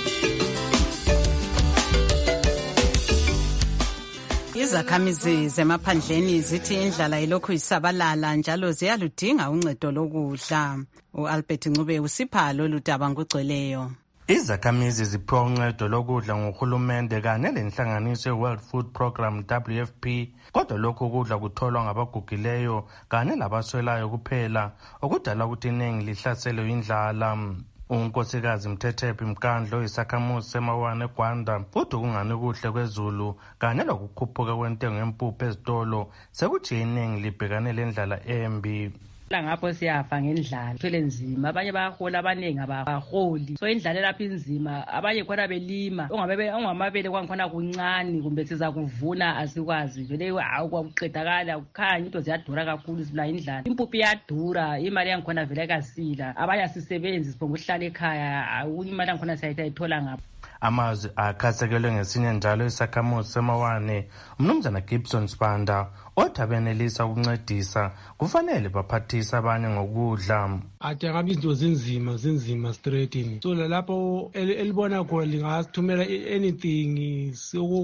Izakhamizi zemaphandleni zithi indlala ilokhu isabalala njalo ziyaludinga uncedo lokudla. uAlbert Ncube usipha lolu daba ngugcweleyo. Izakhamizi ziphiwa uncedo lokudla nguhulumende kanye lenhlanganiso ye-World Food Program W F P, kodwa lokhu kudla kutholwa ngabagugileyo kanye labaswelayo kuphela, okudala ukuthi iningi lihlaselwe yindlala. unkosikazi Mthethephi Mkandlo isakhamuzi semawane eGwanda uthi kungani kuhle kwezulu kanye lokukhuphuka kwentengo yempuphu ezitolo sekuthi iningi libhekane lendlala embi. Ngapho siyafa ngendlala thwele nzima abanye bayahola abaningi abaholi so indlala lapha inzima abanye khona belima ongabe ongamabele kwangikhona kuncane kumbe siza kuvuna asikwazi vele akuqedakala ukukhanya into ziyadura kakhulu sibula indlala impuphu iyadura imali yangikhona vele kasila abanye asisebenzi sibonga ukuhlala ekhaya imali yangikhona sayithola ngapha. Amazwi akhasekelwe ngesinye njalo isakhamuzi semawane umnumzana Gibson Spanda othi abenelisa ukuncedisa kufanele baphathisa abanye ngokudla. Athi ngabe izinto zinzima zinzima straightini so lapho elibona khona lingasithumela anything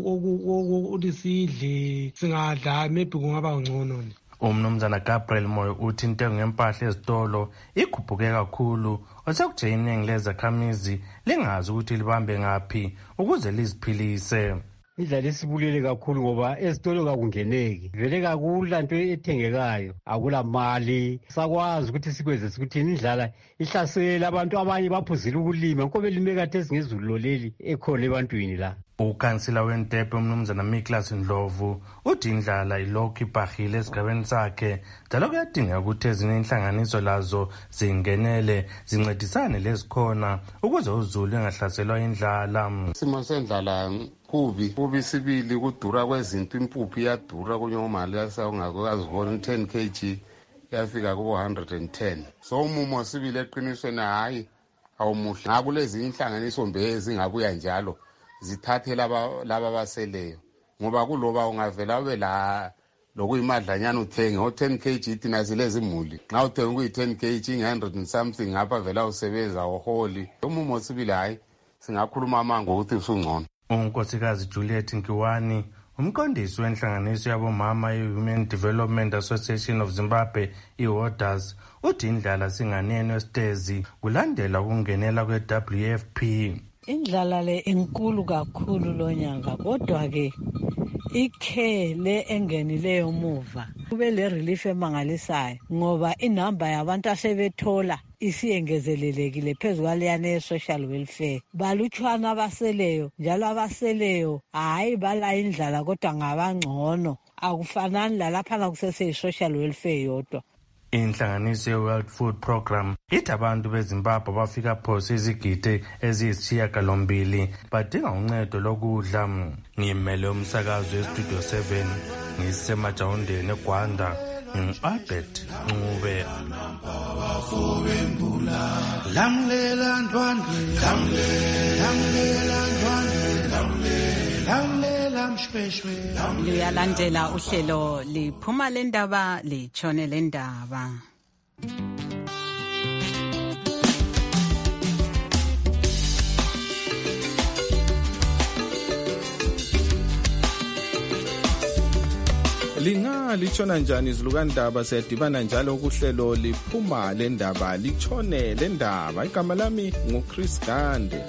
ukuthi sidle singadla maybe kungaba ngcono. Umnumzana Gabriel Moyo uthi intengo yempahla ezitolo ikhuphuke kakhulu osekuthi iningi lezakhamizi lingazi ukuthi libambe ngaphi ukuze liziphilise. Indlela esibulele kakhulu ngoba ezitolo kakungeneki vele kakula nto ethengekayo akula mali sakwazi ukuthi sikwenze ukuthi indlala ihlasela abantu abanye baphuzile ukulima ngoba belime kade singezulu loleli ekhona ebantwini la. Ukhansila weNtepe umnumzana Miklas Ndlovu uthi indlala ilokhu ibhahile esigabeni sakhe njalo kuyadingeka ukuthi ezinye inhlanganiso lazo zingenele zincedisane lezikhona ukuze uzulu engahlaselwa indlala. Isimo sendlala kubi kubi sibili kudura kwezinto impuphu iyadura kunye imali yasawungakazibona ten kilograms yafika ku one hundred ten. So umumo sibili eqinisweni hayi awumuhle ngakulezi inhlanganiso mbe ezingabuya njalo zithathe laba laba baseleyo ngoba kuloba ungavela ube la lokuyimadlanyana uthenge o ten kilograms thina silezi imuli nxa uthenga kuyi ten kilograms one hundred and something ngapha vela usebenza oholi umumo sibili hayi singakhuluma amango ukuthi usungcono. unkosikazi Juliet Nkiwani umqondisi wenhlanganiso yabomama ye-Women Development Association of Zimbabwe i-Warders uthi indlala singaneno esitezi kulandela ukungenela kwe-W F P. Indlala le enkulu kakhulu lo nyanga kodwa ke ikhe le engenileyo muva kube le relief emangalisayo ngoba inamba yabantu asebethola isiyengezelelekile phezu kwaleyana ye-social welfare balutshwana abaseleyo njalo abaseleyo hayi bala indlala kodwa ngabangcono akufanani lalaphana kusese-social welfare yodwa. Inhlanganiso ye-World Food Program ithi abantu beZimbabwe bafika phose izigidi eziyisishiyagalombili badinga uncedo lokudla. Ngimele umsakazo westudio seven ngisemajawundeni eGwanda, ngingu-Albert Ncube. Lamlela ndwandwe, lamlela ndwandwe, lamlela mshweshwe. Liyalandela uhlelo liphuma lendaba litshone lendaba. Linga litshona njani izilukandaba siyadibana njalo kuhlelo liphuma lendaba litshone lendaba. Igama lami nguChris Gande.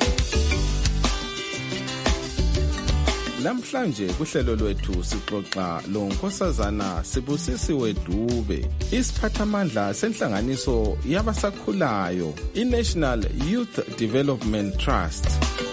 Namhlanje kuhlelo lwethu sixoxa lo Nkosazana Sibusisiwe Dube, isiphathamandla senhlanganiso yabasakhulayo iNational Youth Development Trust.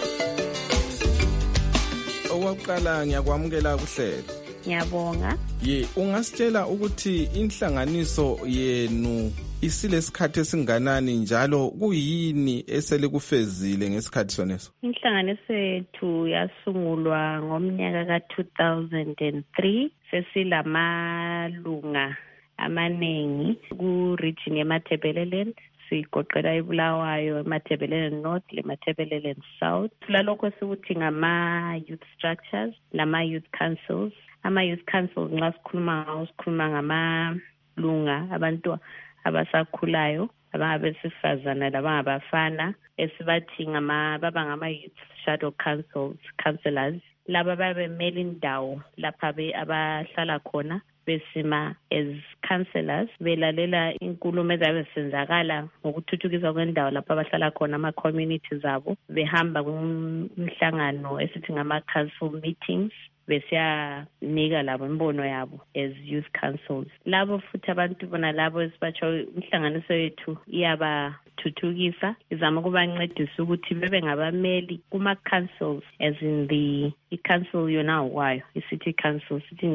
Owakuqala ngiyakwamukela kuhlelo. Ngiyabonga. Ye, ungasitshela ukuthi inhlanganiso yenu isilesikhathi esinganani njalo kuyini esele kufezile ngesikhathi soneso? Inhlanganiso yethu yasungulwa ngomnyaka ka two thousand three. Sesilamalunga amaningi ku region yeMatabeleland. Sigoqela iBulawayo, eMatabeleland North, leMatabeleland South. Lalokho sikuthi ngama youth structures, lama youth councils. Ama-youth councils nxa sikhuluma ngawo sikhuluma ngamalunga abantu abasakhulayo, abangabesifazana labangabafana, esibathi ngama baba ngama-youth shadow councils, councillors. Laba babemele indawo lapha abahlala khona besima as councillors, belalela inkulumo ezabe senzakala ngokuthuthukiswa kwendawo lapha abahlala khona ama-communities abo, behamba kumhlangano esithi ngama-council meetings, besiyanika labo imbono yabo as youth councils. Labo futhi abantu bona labo esibatsho inhlanganiso yethu iyabathuthukisa, izama ukubancedisa ukuthi bebe ngabameli kuma-councils, as in the i-council yona wayo, i-city council, sithi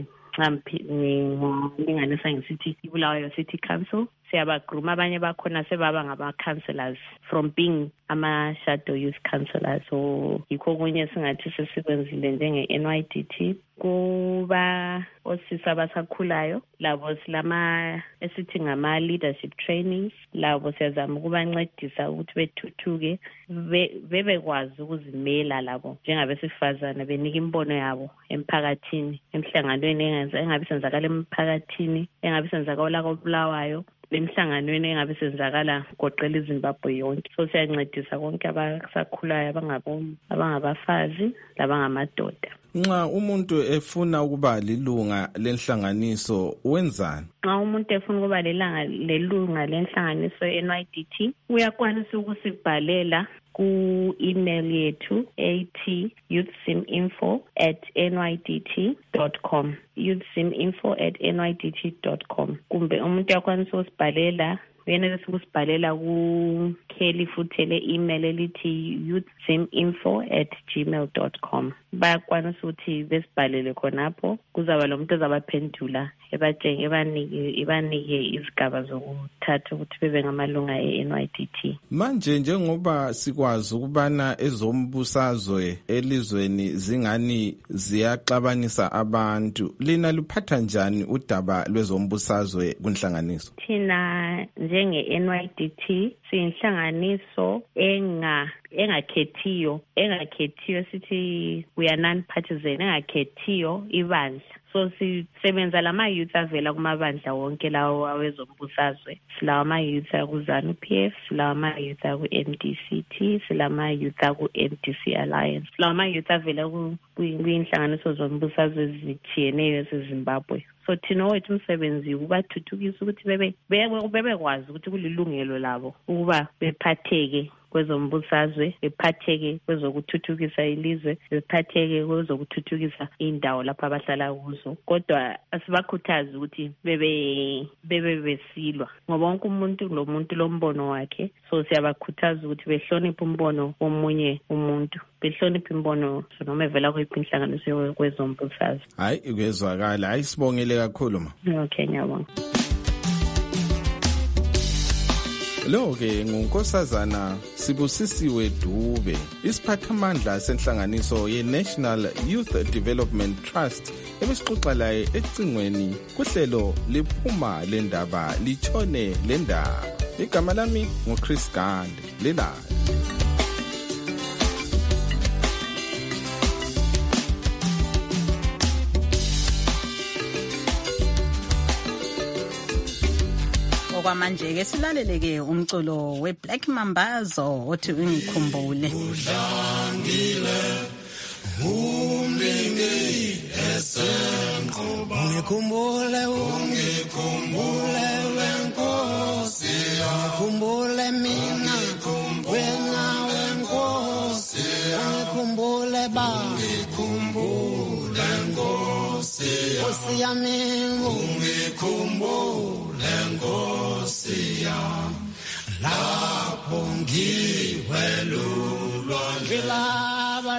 nginganisa ngisithi iBulawayo City Council. Siyabagruma abanye bakhona sebaba ngama-councillors from being ama-shadow youth councillors. So yikho kunye singathi sesikwenzile njenge-N Y D T. Kuba osisa abasakhulayo labo silama esithi ngama-leadership trainings. Labo siyazama ukubancedisa ukuthi bethuthuke, bebekwazi ukuzimela labo njengabesifazana, benika imbono yabo emphakathini, emhlanganweni engabe senzakala emphakathini, engabe senzakala koBulawayo, lemhlanganweni engabe senzakala goqela iZimbabwe yonke. So siyancedisa konke abasakhulayo abangabafazi labangamadoda. Nxa umuntu efuna ukuba lilunga lenhlanganiso wenzani? Nxa umuntu efuna ukuba lelanga lelunga lenhlanganiso ye-N Y D T uyakwanisa ukusibhalela ku-email yethu ethi youthsiminfo at n y d t dot com, youthsiminfo at n y d t dot com. Kumbe umuntu uyakwanisa ukusibhalela uyenelisa ukusibhalela ku-Kelly futhi le-email elithi youthsiminfo at gmail dot com. Bayakwanisa ukuthi besibhalele khonapho, kuzaba lo muntu ezabaphendula ebatshenge ebanike ebanike izigaba zokuthatha ukuthi bebe ngamalunga e-N Y D T. Manje njengoba sikwazi ukubana ezombusazwe elizweni zingani ziyaxabanisa abantu, lina luphatha njani udaba lwezombusazwe kunhlanganiso? Thina njenge-N Y D T siyinhlanganiso enga engakhethiyo engakhethiyo sithi we are non-partisan, engakhethiyo ibandla. So sisebenza lama youth avela kumabandla wonke lawo awezombusazwe. Silawa ama youth akuZANU P F, silawa ama youth aku M D C T, silama youth aku M D C Alliance, silawa ama youth avela kwinhlanganiso zombusazwe ezithiyeneyo ezimbabwe. So thina wethu umsebenzi ukubathuthukisa ukuthi bebe bebekwazi ukuthi kulilungelo labo ukuba bephatheke kwezombusazwe, bephatheke kwezokuthuthukisa ilizwe, bephatheke kwezokuthuthukisa indawo lapha abahlala kuzo. Kodwa asibakhuthaza ukuthi bebe bebe besilwa ngoba wonke umuntu lo muntu lombono wakhe. So siyabakhuthaza ukuthi behloniphe umbono womunye umuntu, behloniphe imbono noma evela kwinhlanganiso kwezombusazwe. Hayi, ukwezwakala. Hayi, sibongele kakhulu ma. Okay, ngiyabonga. Lo ke ngunkosazana Sibusisiwe Dube, isiphathamandla senhlanganiso ye-National Youth Development Trust ebesixoxa laye ecingweni kuhlelo liphuma lendaba lichone lendaba. Igama lami nguChris Gande. Lela okwamanje ke silaleleke umculo weBlack Mambazo othi ungikhumbule. Udlangile umlingi esenqoba ungikhumbule ungikhumbule wenkosi ungikhumbule mina wena wenkosi ungikhumbule ba ungikhumbule nkosi nkosi yami ungikhumbule nkosi yami lapho ngiwelulwa njilaba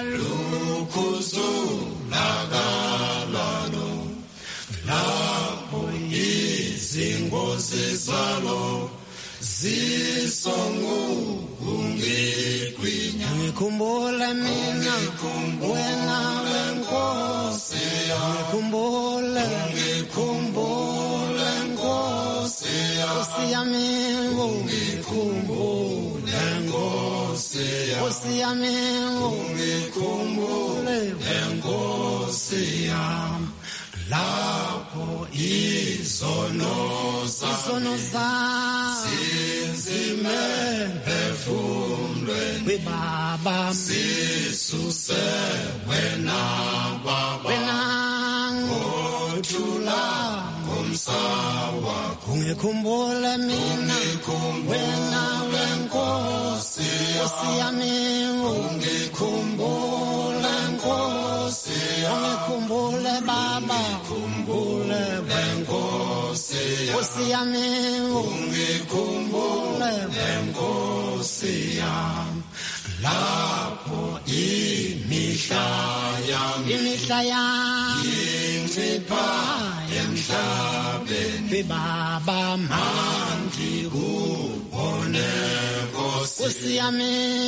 lukhuzulakalalo lapho izingozi zalo zisongu ungigwinya ngikhumbule mina wena wenkosi ngikhumbule ngikhumbule nkosi nkosi yami ngikhumbule nkosi nkosi yami ngikhumbule nkosi yami lapho izono izono zazime phefumulweni baba sisuse wena baba wena ngothula ngomsawa ungikhumbule mina wena wenkosi nkosi yami ungikhumbule nkosi ungikhumbule baba ungikhumbule wenkosi nkosi yami ungikhumbule wenkosi yami lapho imihla yami imihla yami incipha emhlabeni baba mandi kubone nkosi yami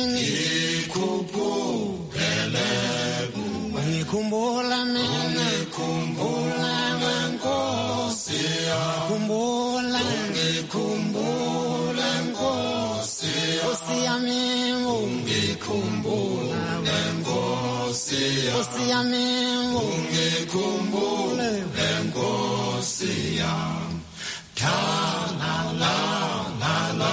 ngikhuphukele ngikhumbula mina ngikhumbula wenkosi ngikhumbula ngikhumbula nkosi nkosi yami ngikhumbula wenkosi nkosi yami ngikhumbula wenkosi yami la la la la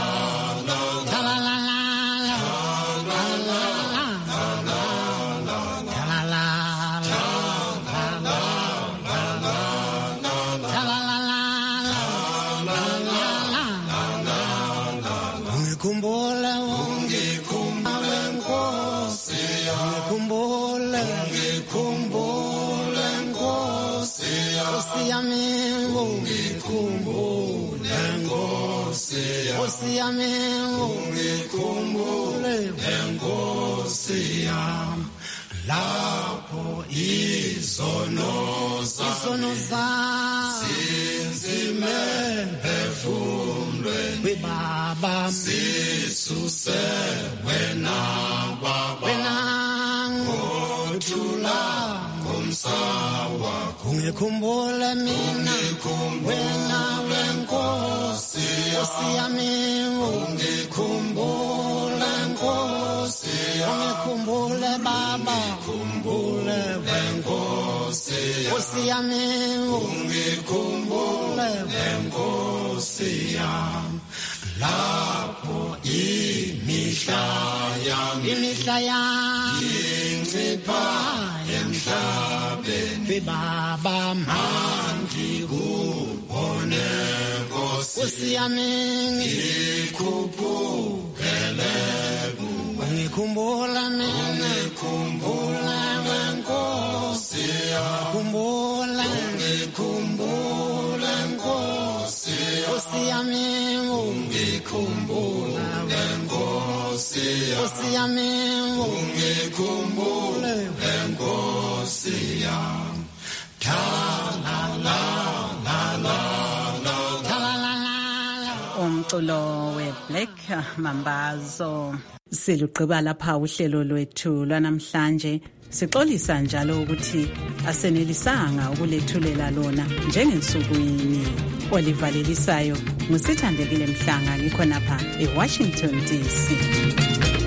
nkosi yami ungikhumbule nkosi yami lapho izono izono zazime phefumulweni baba sisuse wena baba wena ngothula ngomsawa ungikhumbule mina wena wenkosi nkosi yami ungikhumbule nkosi ungikhumbule baba ungikhumbule wenkosi nkosi yami ungikhumbule wenkosi yami lapho imihla yami imihla yami incipha emhlabeni baba mandi kubone nkosi yami ngikhuphukele ngikhumbula mina ngikhumbula wenkosi ngikhumbula ngikhumbula nkosi nkosi yami ngikhumbula wenkosi nkosi yami ngikhumbula wenkosi yami la la la la umculo weBlack Mambazo. Siluqhiba lapha uhlelo lwethu lwanamhlanje. Sixolisa njalo ukuthi asenelisanga ukulethulela lona njengensukwini. Olivalelisayo ngusithandekile Mhlanga ngikhona lapha eWashington D C.